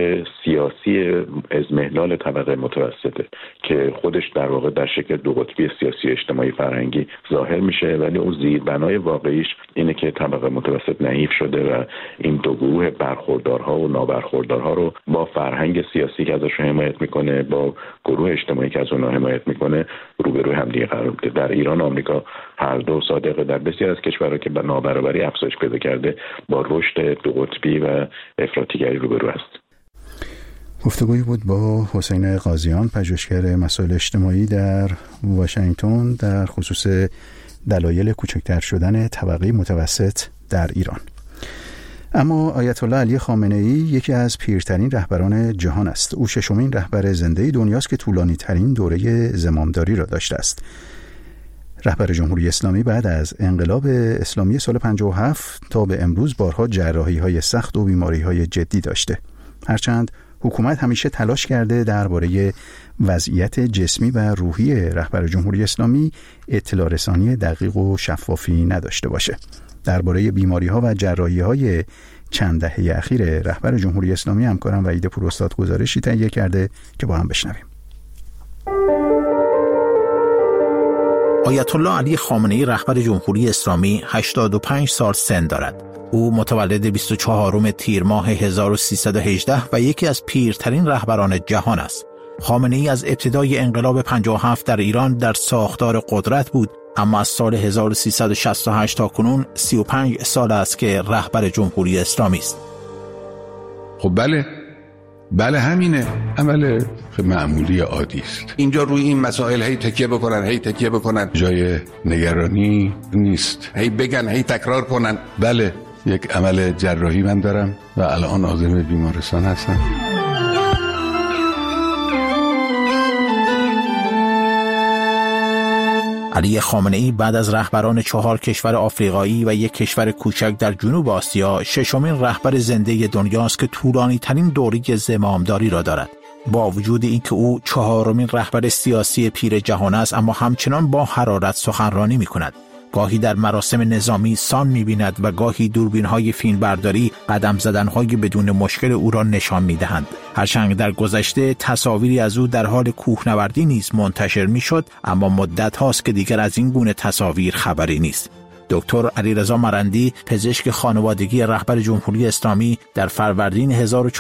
سیاسی اضمحلال طبقه متوسطه که خودش در واقع در شکل دو قطبی سیاسی اجتماعی فرهنگی ظاهر میشه، ولی اون زیربنای واقعیش اینه که طبقه متوسط نحیف شده و این دو گروه برخوردارها و نابرخوردارها رو با فرهنگ سیاسی که ازش حمایت میکنه، با گروه اجتماعی که از اونها حمایت میکنه، روبروی هم دیگه قرار میده. در ایران و آمریکا هر دو صادقه. در بسیار از کشورها که به نابرابری افزایش پیدا کرده با رشد دو قطبی و افراطیگری روبرو است. گفتگویی بود با حسین قاضیان، پژوهشگر مسائل اجتماعی در واشنگتن، در خصوص دلایل کوچکتر شدن طبقه متوسط در ایران. اما آیت الله علی خامنه‌ای یکی از پیرترین رهبران جهان است. او ششمین رهبر زنده دنیاست که طولانی ترین دوره زمامداری را داشته است. رهبر جمهوری اسلامی بعد از انقلاب اسلامی سال 57 تا به امروز بارها جراحی‌های سخت و بیماری‌های جدی داشته. هرچند حکومت همیشه تلاش کرده درباره وضعیت جسمی و روحی رهبر جمهوری اسلامی اطلاع رسانی دقیق و شفافی نداشته باشه. درباره بیماری‌ها و جراحی‌های چند دهه اخیر رهبر جمهوری اسلامی همکارم وحید پوراستاد گزارشی تهیه کرده که با هم بشنویم. آیت الله علی خامنه‌ای رهبر جمهوری اسلامی 85 سال سن دارد. او متولد 24 تیر ماه 1318 و یکی از پیرترین رهبران جهان است. خامنه‌ای از ابتدای انقلاب 57 در ایران در ساختار قدرت بود، اما از سال 1368 تا کنون 35 سال است که رهبر جمهوری اسلامی است. خب بله همینه، عمل معمولی عادی است. اینجا روی این مسائل هی تکیه بکنن جای نگرانی نیست. هی بگن، هی تکرار کنن. بله، یک عمل جراحی من دارم و الان عازم بیمارستان هستم. علی خامنه‌ای بعد از رهبران 4 کشور آفریقایی و یک کشور کوچک در جنوب آسیا ششمین رهبر زنده دنیاست که طولانی ترین دوره زمامداری را دارد. با وجود اینکه او 4مین رهبر سیاسی پیر جهان است، اما همچنان با حرارت سخنرانی می‌کند. گاهی در مراسم نظامی سان می‌بیند و گاهی دوربین‌های فیلمبرداری قدم زدن‌های بدون مشکل او را نشان می‌دهند. هرچند در گذشته تصاویری از او در حال کوهنوردی نیز منتشر می‌شد، اما مدت هاست که دیگر از این گونه تصاویر خبری نیست. دکتر علیرضا مرندی، پزشک خانوادگی رهبر جمهوری اسلامی، در فروردین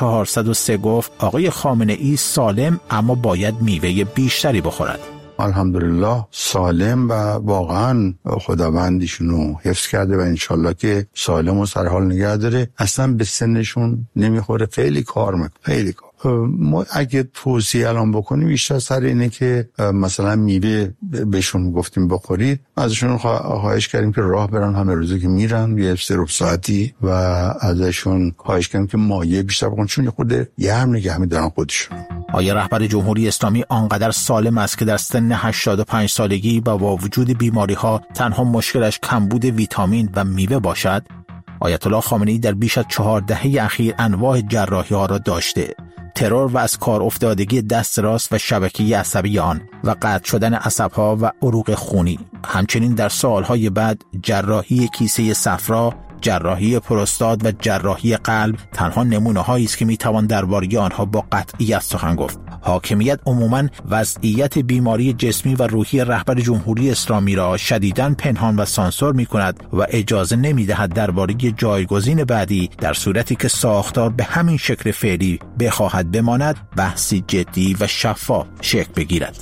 1403 گفت آقای خامنه‌ای سالم اما باید میوه بیشتری بخورد. الحمدلله سالم و واقعا خداوندشونو حفظ کرده و انشالله که سالم و سرحال نگه داره. اصلا به سنشون نمیخوره، خیلی کار میکنه. ما اگه توصیه الان بکنیم بیشتر سر اینه که مثلا میوه بهشون گفتیم بخورید، ازشون خواهش کردیم که راه برن، همه روزه که میرن یه 3 ساعتی و ازشون خواهش کردیم که مایع بیشتر بخورن، چون خود گرم نگه می‌دارن خودشون. آیا رهبر جمهوری اسلامی آنقدر سالم است که در سن 85 سالگی و با وجود بیماری‌ها تنها مشکلش کمبود ویتامین و میوه باشد؟ آیت الله خامنه‌ای در بیش از 4 دهه اخیر انواع جراحی‌ها را داشته. ترور و از کار افتادگی دست راست و شبکه عصبی آن و قطع شدن عصب‌ها و عروق خونی. همچنین در سالهای بعد جراحی کیسه صفرا، جراحی پروستات و جراحی قلب تنها نمونه‌هایی است که می‌توان درباره آنها با قطعیت سخن گفت. حاکمیت عموماً وضعیت بیماری جسمی و روحی رهبر جمهوری اسلامی را شدیداً پنهان و سانسور می‌کند و اجازه نمی‌دهد درباره جایگزین بعدی در صورتی که ساختار به همین شکل فعلی بخواهد بماند بحثی جدی و شفاف شکل بگیرد.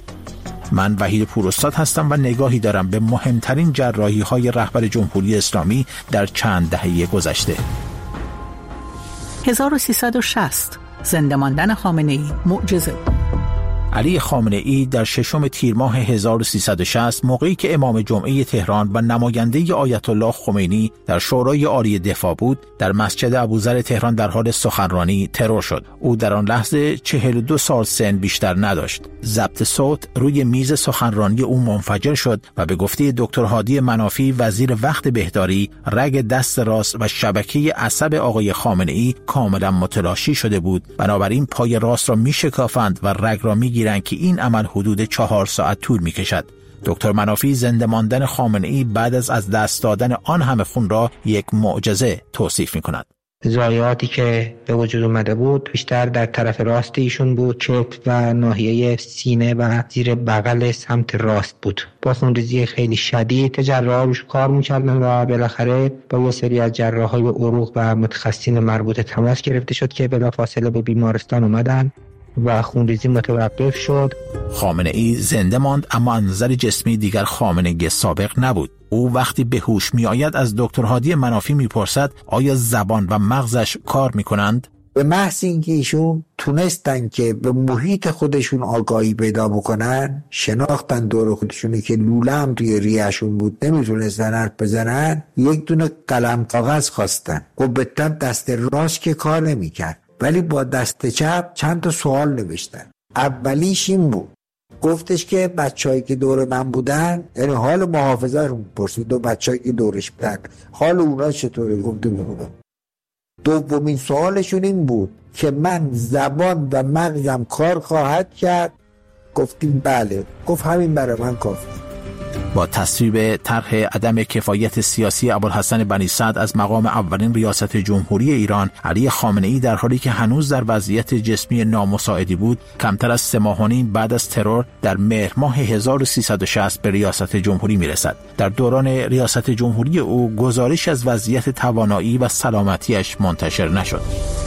من وحید پوراستاد هستم و نگاهی دارم به مهمترین جراحی‌های رهبر جمهوری اسلامی در چند دهه گذشته. 1360 زنده ماندن خامنه‌ای معجزه. علی خامنه‌ای در 6 تیر ماه 1360 موقعی که امام جمعه تهران و نماینده آیت الله خمینی در شورای عالی دفاع بود، در مسجد ابوذر تهران در حال سخنرانی ترور شد. او در آن لحظه 42 سال سن بیشتر نداشت. ضبط صوت روی میز سخنرانی او منفجر شد و به گفته دکتر هادی منافی وزیر وقت بهداری، رگ دست راست و شبکه عصب آقای خامنه‌ای کاملا متلاشی شده بود. بنابراین پای راست را میشکافند و رگ را میگیرند که این عمل حدود 4 ساعت طول میکشد. دکتر منافی زنده ماندن خامنه‌ای بعد از دست دادن آن همه خون را یک معجزه توصیف میکند. ضایعاتی که به وجود اومده بود بیشتر در طرف راست ایشون بود، چپ و ناحیه سینه و زیر بغل سمت راست بود. با خونریزی خیلی شدید جراحا روش کار میکردن و بالاخره با یه سری از جراحای عروق و متخصصین مربوطه تماس گرفته شد که بلافاصله به بیمارستان اومدن و خونریزی متوقف شد. خامنه‌ای زنده ماند، اما از نظر جسمی دیگر خامنه‌ای سابق نبود. او وقتی به هوش می آید از دکتر هادی منافی می پرسد آیا زبان و مغزش کار می کنند؟ به محض اینکه ایشون تونستن که به محیط خودشون آگاهی پیدا بکنن، شناختن دور خودشونه که لوله هم توی ریهشون بود، نمیتونستن حرف بزنن، یک دونه قلم کاغذ خواستن. قبطن دست راست که کار نمیکرد، ولی با دست چپ چند تا سوال نوشتن. اولیش این بود، گفتش که بچه‌هایی که دور من بودن، یعنی حال محافظه رو پرسید، دو بچه‌هایی که دورش بودن حال اونا چطوره؟ گفته بود. دومین سوالشون این بود که من زبان و مغزم کار خواهد کرد؟ گفتیم بله. گفت همین برای من کافی. با تصویب طرح عدم کفایت سیاسی ابوالحسن بنی سعد از مقام اولین ریاست جمهوری ایران، علی خامنه‌ای در حالی که هنوز در وضعیت جسمی نامساعدی بود، کمتر از 3 ماه و نیم بعد از ترور در مهر ماه 1360 به ریاست جمهوری میرسد. در دوران ریاست جمهوری او گزارش از وضعیت توانایی و سلامتیش منتشر نشد.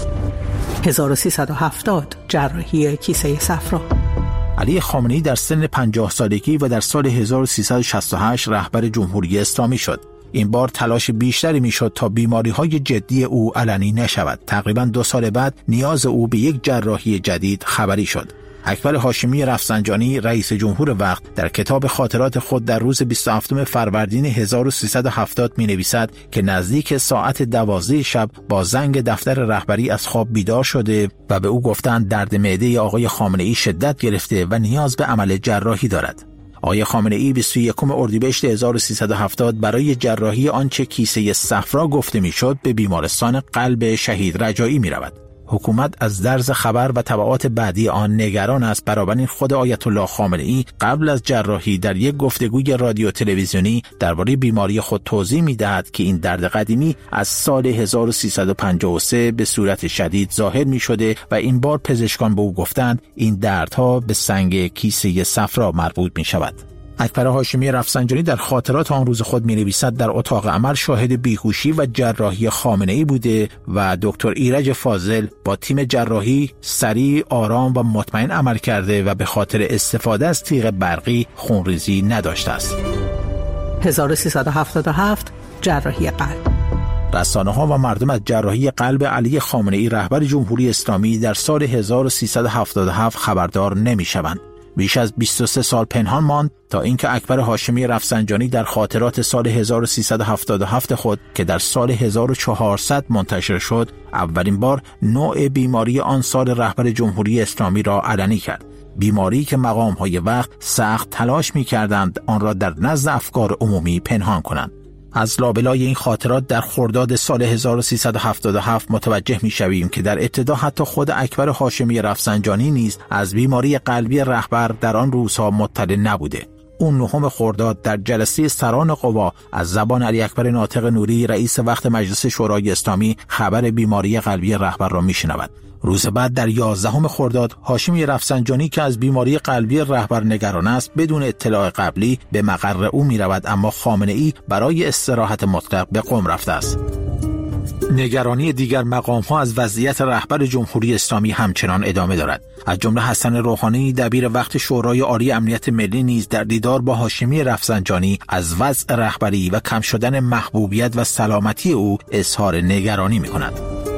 1370 جراحی کیسه صفرا. علی خامنه‌ای در سن 50 سالگی و در سال 1368 رهبر جمهوری اسلامی شد. این بار تلاش بیشتری میشد تا بیماری‌های جدی او علنی نشود. تقریباً 2 سال بعد نیاز او به یک جراحی جدید خبری شد. اکبر هاشمی رفسنجانی رئیس جمهور وقت در کتاب خاطرات خود در روز 27 فروردین 1370 می‌نویسد که نزدیک ساعت 12 شب با زنگ دفتر رهبری از خواب بیدار شده و به او گفتند درد معده آقای خامنه‌ای شدت گرفته و نیاز به عمل جراحی دارد. آقای خامنه‌ای 21 اردیبهشت 1370 برای جراحی آنچه کیسه صفرا گفته میشد به بیمارستان قلب شهید رجایی می‌رود. حکومت از درز خبر و تبعات بعدی آن نگران است. بنابراین خود آیت الله خامنه‌ای قبل از جراحی در یک گفتگوی رادیو تلویزیونی درباره بیماری خود توضیح می‌دهد که این درد قدیمی از سال 1353 به صورت شدید ظاهر می‌شده و این بار پزشکان به او گفتند این دردها به سنگ کیسه صفرا مربوط می‌شود. اکبر هاشمی رفسنجانی در خاطرات آن روز خود می‌نویسد در اتاق عمل شاهد بیهوشی و جراحی خامنه‌ای بوده و دکتر ایرج فاضل با تیم جراحی سریع، آرام و مطمئن عمل کرده و به خاطر استفاده از تیغ برقی خونریزی نداشته است. 1377 جراحی قلب. رسانه‌ها و مردم از جراحی قلب علی خامنه‌ای رهبر جمهوری اسلامی در سال 1377 خبردار نمی‌شوند. بیش از 23 سال پنهان ماند تا اینکه اکبر هاشمی رفسنجانی در خاطرات سال 1377 خود که در سال 1400 منتشر شد، اولین بار نوع بیماری آن سال رهبر جمهوری اسلامی را علنی کرد. بیماری که مقام‌های وقت سخت تلاش می‌کردند آن را در نزد افکار عمومی پنهان کنند. از لابلای این خاطرات در خرداد سال 1377 متوجه می‌شویم که در ابتدا حتی خود اکبر هاشمی رفسنجانی نیز از بیماری قلبی رهبر در آن روزها مطلع نبوده. اون 9 خرداد در جلسه سران قوا از زبان علی اکبر ناطق نوری رئیس وقت مجلس شورای اسلامی خبر بیماری قلبی رهبر را می‌شنود. روز بعد در 11 خرداد هاشمی رفسنجانی که از بیماری قلبی رهبر نگران است بدون اطلاع قبلی به مقر او می‌رود، اما خامنه‌ای برای استراحت مطلق به قم رفته است. نگرانی دیگر مقام‌ها از وضعیت رهبر جمهوری اسلامی همچنان ادامه دارد. از جمله حسن روحانی دبیر وقت شورای عالی امنیت ملی نیز در دیدار با هاشمی رفسنجانی از وضع رهبری و کم شدن محبوبیت و سلامتی او اظهار نگرانی می‌کند.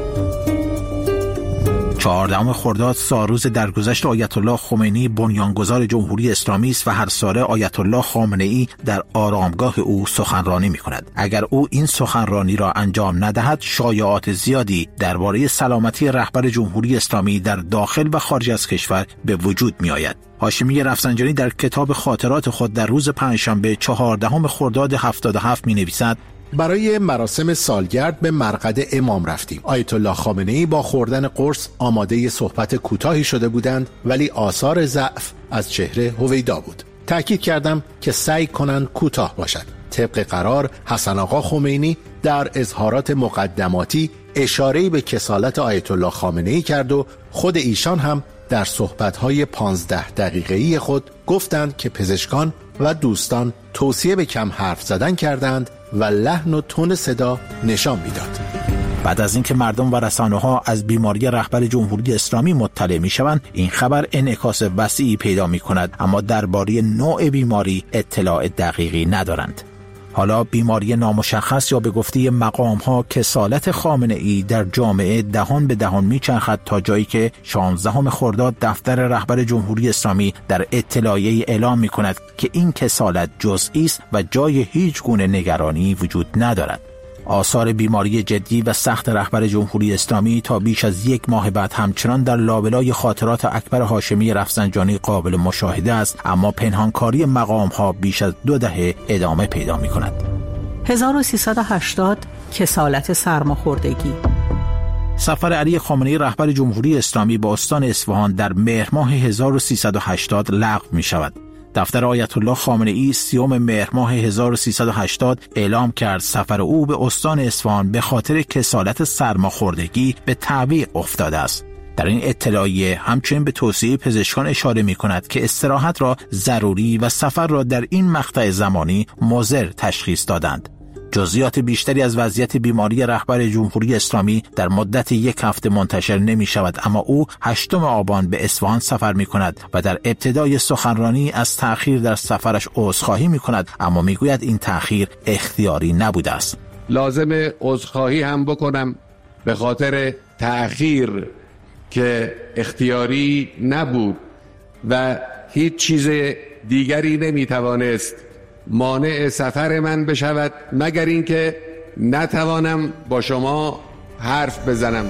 14 خرداد سالروز درگذشت آیت الله خمینی بنیانگذار جمهوری اسلامی است و هر ساله آیت الله خامنه‌ای در آرامگاه او سخنرانی می‌کند. اگر او این سخنرانی را انجام ندهد، شایعات زیادی درباره سلامتی رهبر جمهوری اسلامی در داخل و خارج از کشور به وجود می‌آید. هاشمی رفسنجانی در کتاب خاطرات خود در روز پنجشنبه 14 خرداد 77 می‌نویسد: برای مراسم سالگرد به مرقد امام رفتیم. آیت الله خامنه‌ای با خوردن قرص آماده صحبت کوتاهی شده بودند، ولی آثار ضعف از چهره هویدا بود. تأکید کردم که سعی کنند کوتاه باشد. طبق قرار حسن آقا خمینی در اظهارات مقدماتی اشاره‌ای به کسالت آیت الله خامنه‌ای کرد و خود ایشان هم در صحبت‌های 15 دقیقه‌ای خود گفتند که پزشکان و دوستان توصیه به کم حرف زدن کردند و لحن و تون صدا نشان میداد. بعد از اینکه مردم و رسانه‌ها از بیماری رهبر جمهوری اسلامی مطلع می‌شوند، این خبر انعکاس وسیعی پیدا می‌کند، اما درباره نوع بیماری اطلاع دقیقی ندارند. حالا بیماری نامشخص یا به گفته مقام‌ها کسالت خامنه‌ای در جامعه دهان به دهان میچرخد تا جایی که 16 خرداد دفتر رهبر جمهوری اسلامی در اطلاعیه اعلام می‌کند که این کسالت جزئی است و جای هیچ گونه نگرانی وجود ندارد. آثار بیماری جدی و سخت رهبر جمهوری اسلامی تا بیش از 1 ماه بعد همچنان در لابلای خاطرات اکبر هاشمی رفسنجانی قابل مشاهده است، اما پنهانکاری مقام‌ها بیش از 2 دهه ادامه پیدا می‌کند. 1380 کسالت سرماخوردگی. سفر علی خامنه‌ای رهبر جمهوری اسلامی به استان اصفهان در مهر ماه 1380 لغو می‌شود. دفتر آیت الله خامنه‌ای 30 مهر ماه 1380 اعلام کرد سفر او به استان اصفهان به خاطر کسالت سرماخوردگی به تعویق افتاده است. در این اطلاعیه همچنین به توصیه پزشکان اشاره می‌کند که استراحت را ضروری و سفر را در این مقطع زمانی مضر تشخیص دادند. جزئیات بیشتری از وضعیت بیماری رهبر جمهوری اسلامی در مدت 1 هفته منتشر نمی شود، اما او 8 آبان به اصفهان سفر می کند و در ابتدای سخنرانی از تأخیر در سفرش عذرخواهی می کند، اما می گوید این تأخیر اختیاری نبوده است. لازم عذرخواهی هم بکنم به خاطر تأخیر که اختیاری نبود و هیچ چیز دیگری نمی توانست مانع سفر من بشود مگر اینکه نتوانم با شما حرف بزنم.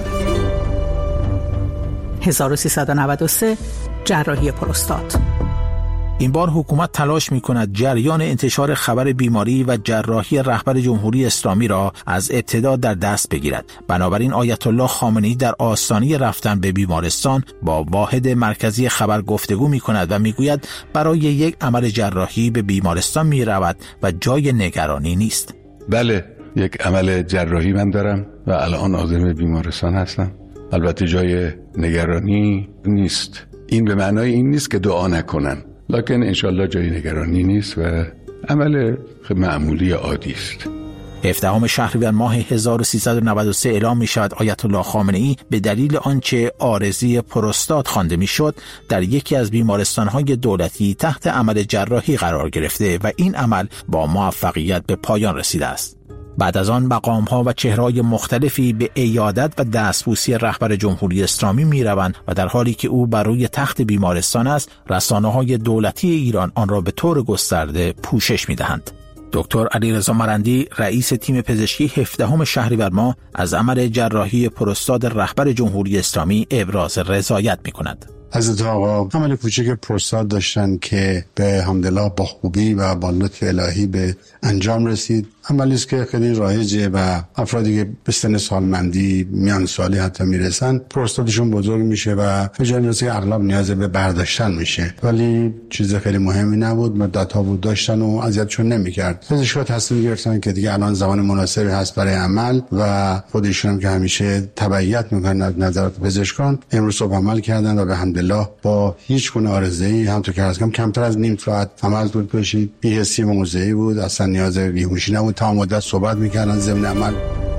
1393 جراحی پروستات. این بار حکومت تلاش می‌کند جریان انتشار خبر بیماری و جراحی رهبر جمهوری اسلامی را از ابتدا در دست بگیرد. بنابراین آیت الله خامنه‌ای در آستانه رفتن به بیمارستان با واحد مرکزی خبر گفتگو می‌کند و می‌گوید برای یک عمل جراحی به بیمارستان می‌رود و جای نگرانی نیست. بله، یک عمل جراحی من دارم و الان عازم بیمارستان هستم. البته جای نگرانی نیست. این به معنای این نیست که دعا نکنن، لکن انشالله جای نگرانی نیست و عمل معمولی عادی است. 17 شهریور ماه 1393 اعلام می شود آیت الله خامنه‌ای به دلیل آنچه عارضی پروستات خوانده می شد در یکی از بیمارستان‌های دولتی تحت عمل جراحی قرار گرفته و این عمل با موفقیت به پایان رسیده است. بعد از آن مقام‌ها و چهره‌های مختلفی به عیادت و دستبوسی رهبر جمهوری اسلامی می‌روند و در حالی که او بر روی تخت بیمارستان است، رسانه‌های دولتی ایران آن را به طور گسترده پوشش می‌دهند. دکتر علیرضا مرندی رئیس تیم پزشکی 17 شهریور ماه از عمل جراحی پروستات رهبر جمهوری اسلامی ابراز رضایت می‌کند. حضرت آقا عمل کوچک پروستات داشتن که به حمدالله با خوبی و با لطف الهی به انجام رسید. عملی است که خیلی رایجه و افرادی که به سن سالمندی میان سالی حتی میرسن پروستاتشون بزرگ میشه و به جای میرسه که اغلب نیاز به برداشتن میشه، ولی چیز خیلی مهمی نبود، مدت‌ها بود داشتن و اذیتشون نمیکرد. پزشکا تصمیم گرفتن که دیگه الان زمان مناسبی هست برای عمل و خودشون هم که همیشه تبعیت میکنن از نظرات پزشکان امروز صبح عمل کردن و به حمدالله با هیچ گونه عارضه‌ای همونطور که عرض کمتر از نیم ساعت عمل طول کشید. بی‌حسی موضعی بود، اصلا نیاز به بیهوشی نبود، تا مدت صحبت میکردن ضمن عمل.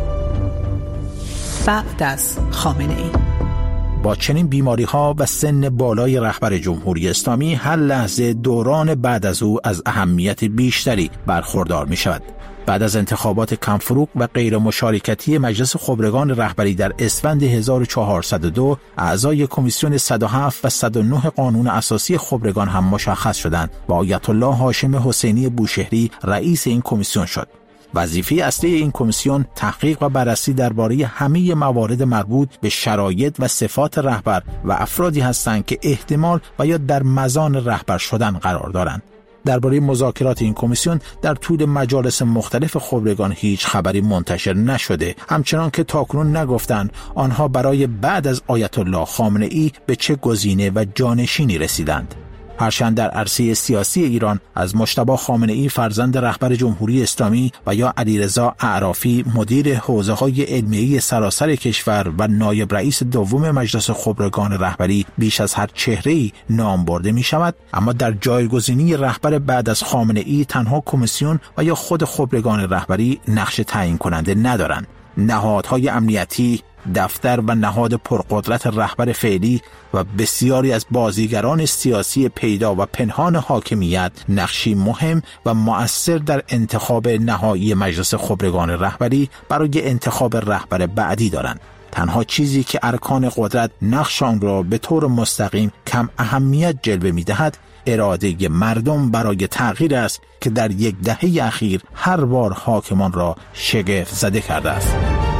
بعد از خامنه‌ای با چنین بیماری‌ها و سن بالای رهبر جمهوری اسلامی هر لحظه دوران بعد از او از اهمیت بیشتری برخوردار می‌شود. بعد از انتخابات کمفروغ و غیر مشارکتی مجلس خبرگان رهبری در اسفند 1402 اعضای کمیسیون 107 و 109 قانون اساسی خبرگان هم مشخص شدند و آیت الله هاشم حسینی بوشهری رئیس این کمیسیون شد. وظیفه اصلی این کمیسیون تحقیق و بررسی درباره همه موارد مربوط به شرایط و صفات رهبر و افرادی هستند که احتمال و یا در مزان رهبر شدن قرار دارند. درباره مذاکرات این کمیسیون در طول مجالس مختلف خبرگان هیچ خبری منتشر نشده، همچنان که تاکنون نگفتند آنها برای بعد از آیت الله خامنه‌ای به چه گزینه و جانشینی رسیدند. هرچند در عرصه سیاسی ایران از مجتبی خامنه‌ای فرزند رهبر جمهوری اسلامی و یا علیرضا اعرافی مدیر حوزه‌های علمیه سراسر کشور و نایب رئیس دوم مجلس خبرگان رهبری بیش از هر چهره‌ای نام برده می‌شود، اما در جایگزینی رهبر بعد از خامنه‌ای تنها کمیسیون و یا خود خبرگان رهبری نقش تعیین کننده ندارند. نهادهای امنیتی، دفتر و نهاد پرقدرت رهبر فعلی و بسیاری از بازیگران سیاسی پیدا و پنهان حاکمیت نقشی مهم و مؤثر در انتخاب نهایی مجلس خبرگان رهبری برای انتخاب رهبر بعدی دارند. تنها چیزی که ارکان قدرت نقش آن را به طور مستقیم کم اهمیت جلوه می‌دهد اراده مردم برای تغییر است که در یک دهه اخیر هر بار حاکمان را شگفت زده کرده است.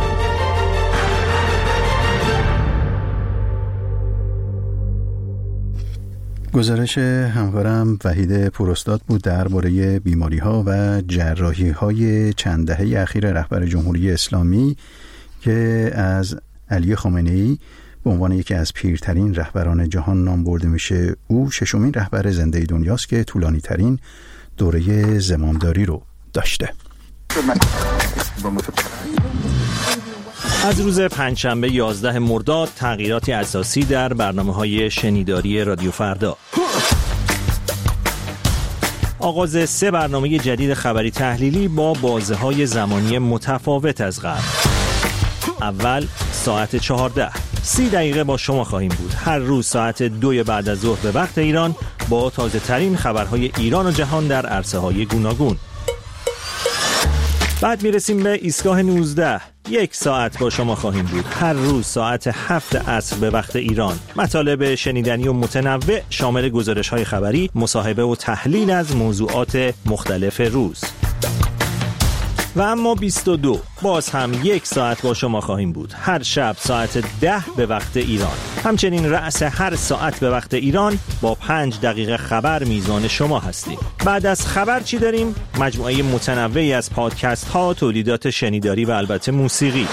گزارش همکارم وحید پوراستاد بود درباره بیماری‌ها و جراحی‌های چند دهه اخیر رهبر جمهوری اسلامی که از علی خامنه‌ای به عنوان یکی از پیرترین رهبران جهان نام برده میشه. او ششمین رهبر زنده دنیاست که طولانی ترین دوره زمامداری رو داشته. از روز پنجشنبه 11 مرداد تغییراتی اساسی در برنامه‌های شنیداری رادیو فردا. آغاز 3 برنامه جدید خبری تحلیلی با بازه‌های زمانی متفاوت از قبل. اول ساعت 14 30 دقیقه با شما خواهیم بود. هر روز ساعت 2 بعد از ظهر به وقت ایران با تازه ترین خبرهای ایران و جهان در عرصه‌های گوناگون. بعد میرسیم به ایستگاه 19. 1 ساعت با شما خواهیم بود. هر روز ساعت 7 عصر به وقت ایران. مطالب شنیدنی و متنوع شامل گزارش‌های خبری، مصاحبه و تحلیل از موضوعات مختلف روز. و اما 22 باز هم 1 ساعت با شما خواهیم بود. هر شب ساعت 10 به وقت ایران. همچنین رأس هر ساعت به وقت ایران با 5 دقیقه خبر میزان شما هستیم. بعد از خبر چی داریم؟ مجموعه متنوعی از پادکست ها، تولیدات شنیداری و البته موسیقی.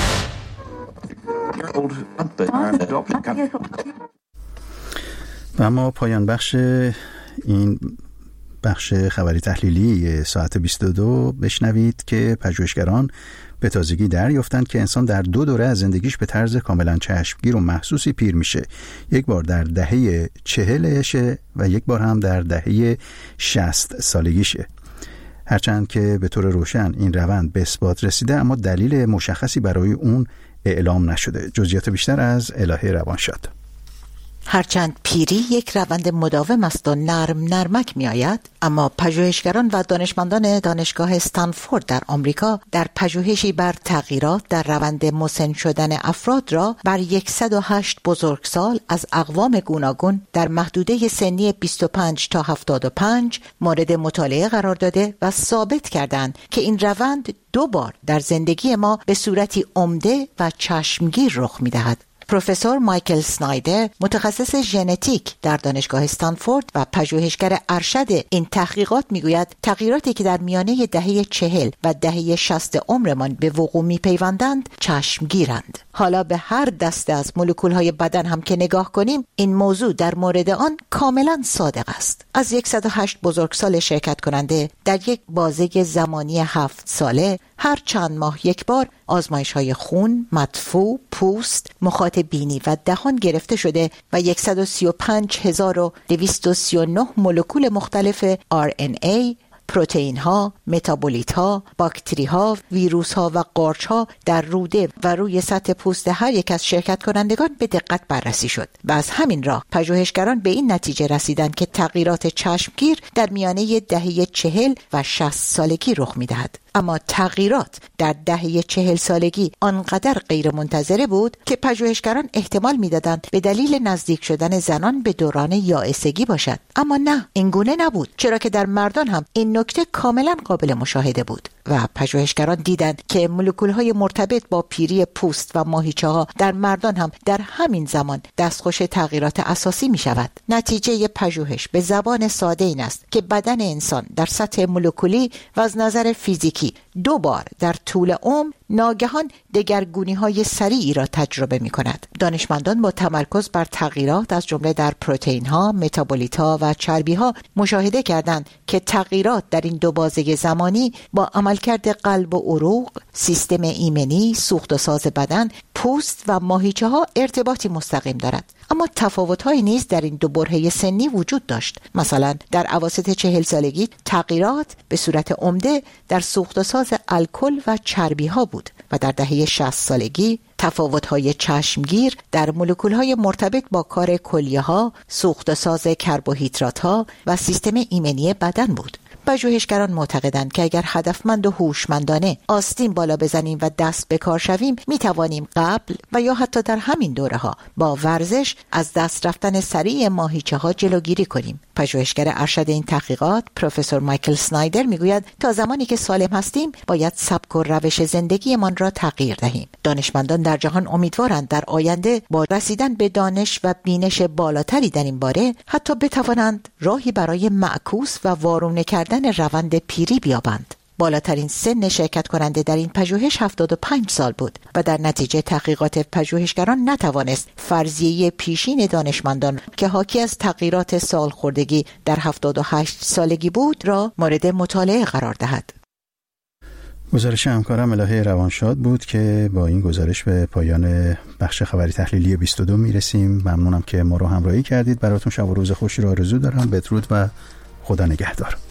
و اما پایان بخش این بخش خبری تحلیلی ساعت 22 بشنوید که پژوهشگران به تازگی دریافتند که انسان در 2 دوره از زندگیش به طرز کاملا چشمگیر و محسوسی پیر میشه. یک بار در دهه 40شه و یک بار هم در دهه 60 سالگیشه. هرچند که به طور روشن این روند به اثبات رسیده، اما دلیل مشخصی برای اون اعلام نشده. جزئیات بیشتر از الهه روانشاد. هرچند پیری یک روند مداوم است و نرمک می آید، اما پژوهشگران و دانشمندان دانشگاه استنفورد در آمریکا در پژوهشی بر تغییرات در روند مسن شدن افراد را بر 108 بزرگسال از اقوام گوناگون در محدوده سنی 25 تا 75 مورد مطالعه قرار داده و ثابت کردند که این روند 2 بار در زندگی ما به صورتی عمده و چشمگیر رخ می دهد. پروفسور مایکل سنایدر، متخصص ژنتیک در دانشگاه استنفورد و پژوهشگر ارشد این تحقیقات میگوید تغییراتی که در میانه دهه 40 و دهه 60 عمرمان به وقوع میپیوندند چشمگیرند. حالا به هر دسته از مولکول‌های بدن هم که نگاه کنیم، این موضوع در مورد آن کاملا صادق است. از 108 بزرگسال شرکت کننده در یک بازه زمانی 7 ساله هر چند ماه یک بار آزمایش‌های خون، مدفوع، پوست، مخاط بینی و دهان گرفته شده و 135,239 مولکول مختلف RNA، پروتئین ها، متابولیت ها، باکتری ها، ویروس ها و قارچ ها در روده و روی سطح پوست هر یک از شرکت کنندگان به دقت بررسی شد و از همین راه پژوهشگران به این نتیجه رسیدند که تغییرات چشمگیر در میانه دهه 40 و 60 سالگی رخ می‌دهد. اما تغییرات در دهه 40 سالگی آنقدر غیر منتظره بود که پژوهشگران احتمال میدادند به دلیل نزدیک شدن زنان به دوران یائسگی باشد. اما نه، این گونه نبود، چرا که در مردان هم این نکته کاملا قابل مشاهده بود و پژوهشگران دیدند که مولکول‌های مرتبط با پیری پوست و ماهیچه‌ها در مردان هم در همین زمان دستخوش تغییرات اساسی می‌شود. نتیجه پژوهش به زبان ساده این است که بدن انسان در سطح مولکولی و از نظر فیزیکی 2 بار در طول عمر ناگهان دگرگونی‌های سریعی را تجربه می‌کند. دانشمندان با تمرکز بر تغییرات از جمله در پروتئین‌ها، متابولیت‌ها و چربی‌ها مشاهده کردند که تغییرات در این 2 بازه زمانی با عملکرد قلب و عروق، سیستم ایمنی، سوخت و ساز بدن، پوست و ماهیچه ها ارتباطی مستقیم دارد، اما تفاوت‌هایی نیز در این دو برهه سنی وجود داشت. مثلا در اواسط 40 سالگی تغییرات به صورت عمده در سوخت‌وساز الکل و چربی‌ها بود و در دهه 60 سالگی تفاوت‌های چشمگیر در مولکول‌های مرتبط با کار کلیه‌ها، سوخت‌وساز کربوهیدرات‌ها و سیستم ایمنی بدن بود. پژوهشگران معتقدند که اگر هدفمند و هوشمندانه آستین بالا بزنیم و دست به کار شویم، می توانیم قبل و یا حتی در همین دوره‌ها با ورزش از دست رفتن سریع ماهیچه‌ها جلوگیری کنیم. پژوهشگر ارشد این تحقیقات پروفسور مایکل سنایدر میگوید تا زمانی که سالم هستیم باید سبک و روش زندگیمان را تغییر دهیم. دانشمندان در جهان امیدوارند در آینده با رسیدن به دانش و بینش بالاتری در این باره حتی بتوانند راهی برای معکوس و وارونه کردن روند پیری بیابند. بالاترین سن شرکت کننده در این پژوهش 75 سال بود و در نتیجه تحقیقات پژوهشگران نتوانست فرضیه پیشین دانشمندان که حاکی از تغییرات سالخوردگی در 78 سالگی بود را مورد مطالعه قرار دهد. گزارش همکارم الهه روانشاد بود که با این گزارش به پایان بخش خبری تحلیلی 22 میرسیم. ممنونم که ما رو همراهی کردید. براتون شب و روز خوشی رو آرزو دارم. بدرود و خدا نگهدار.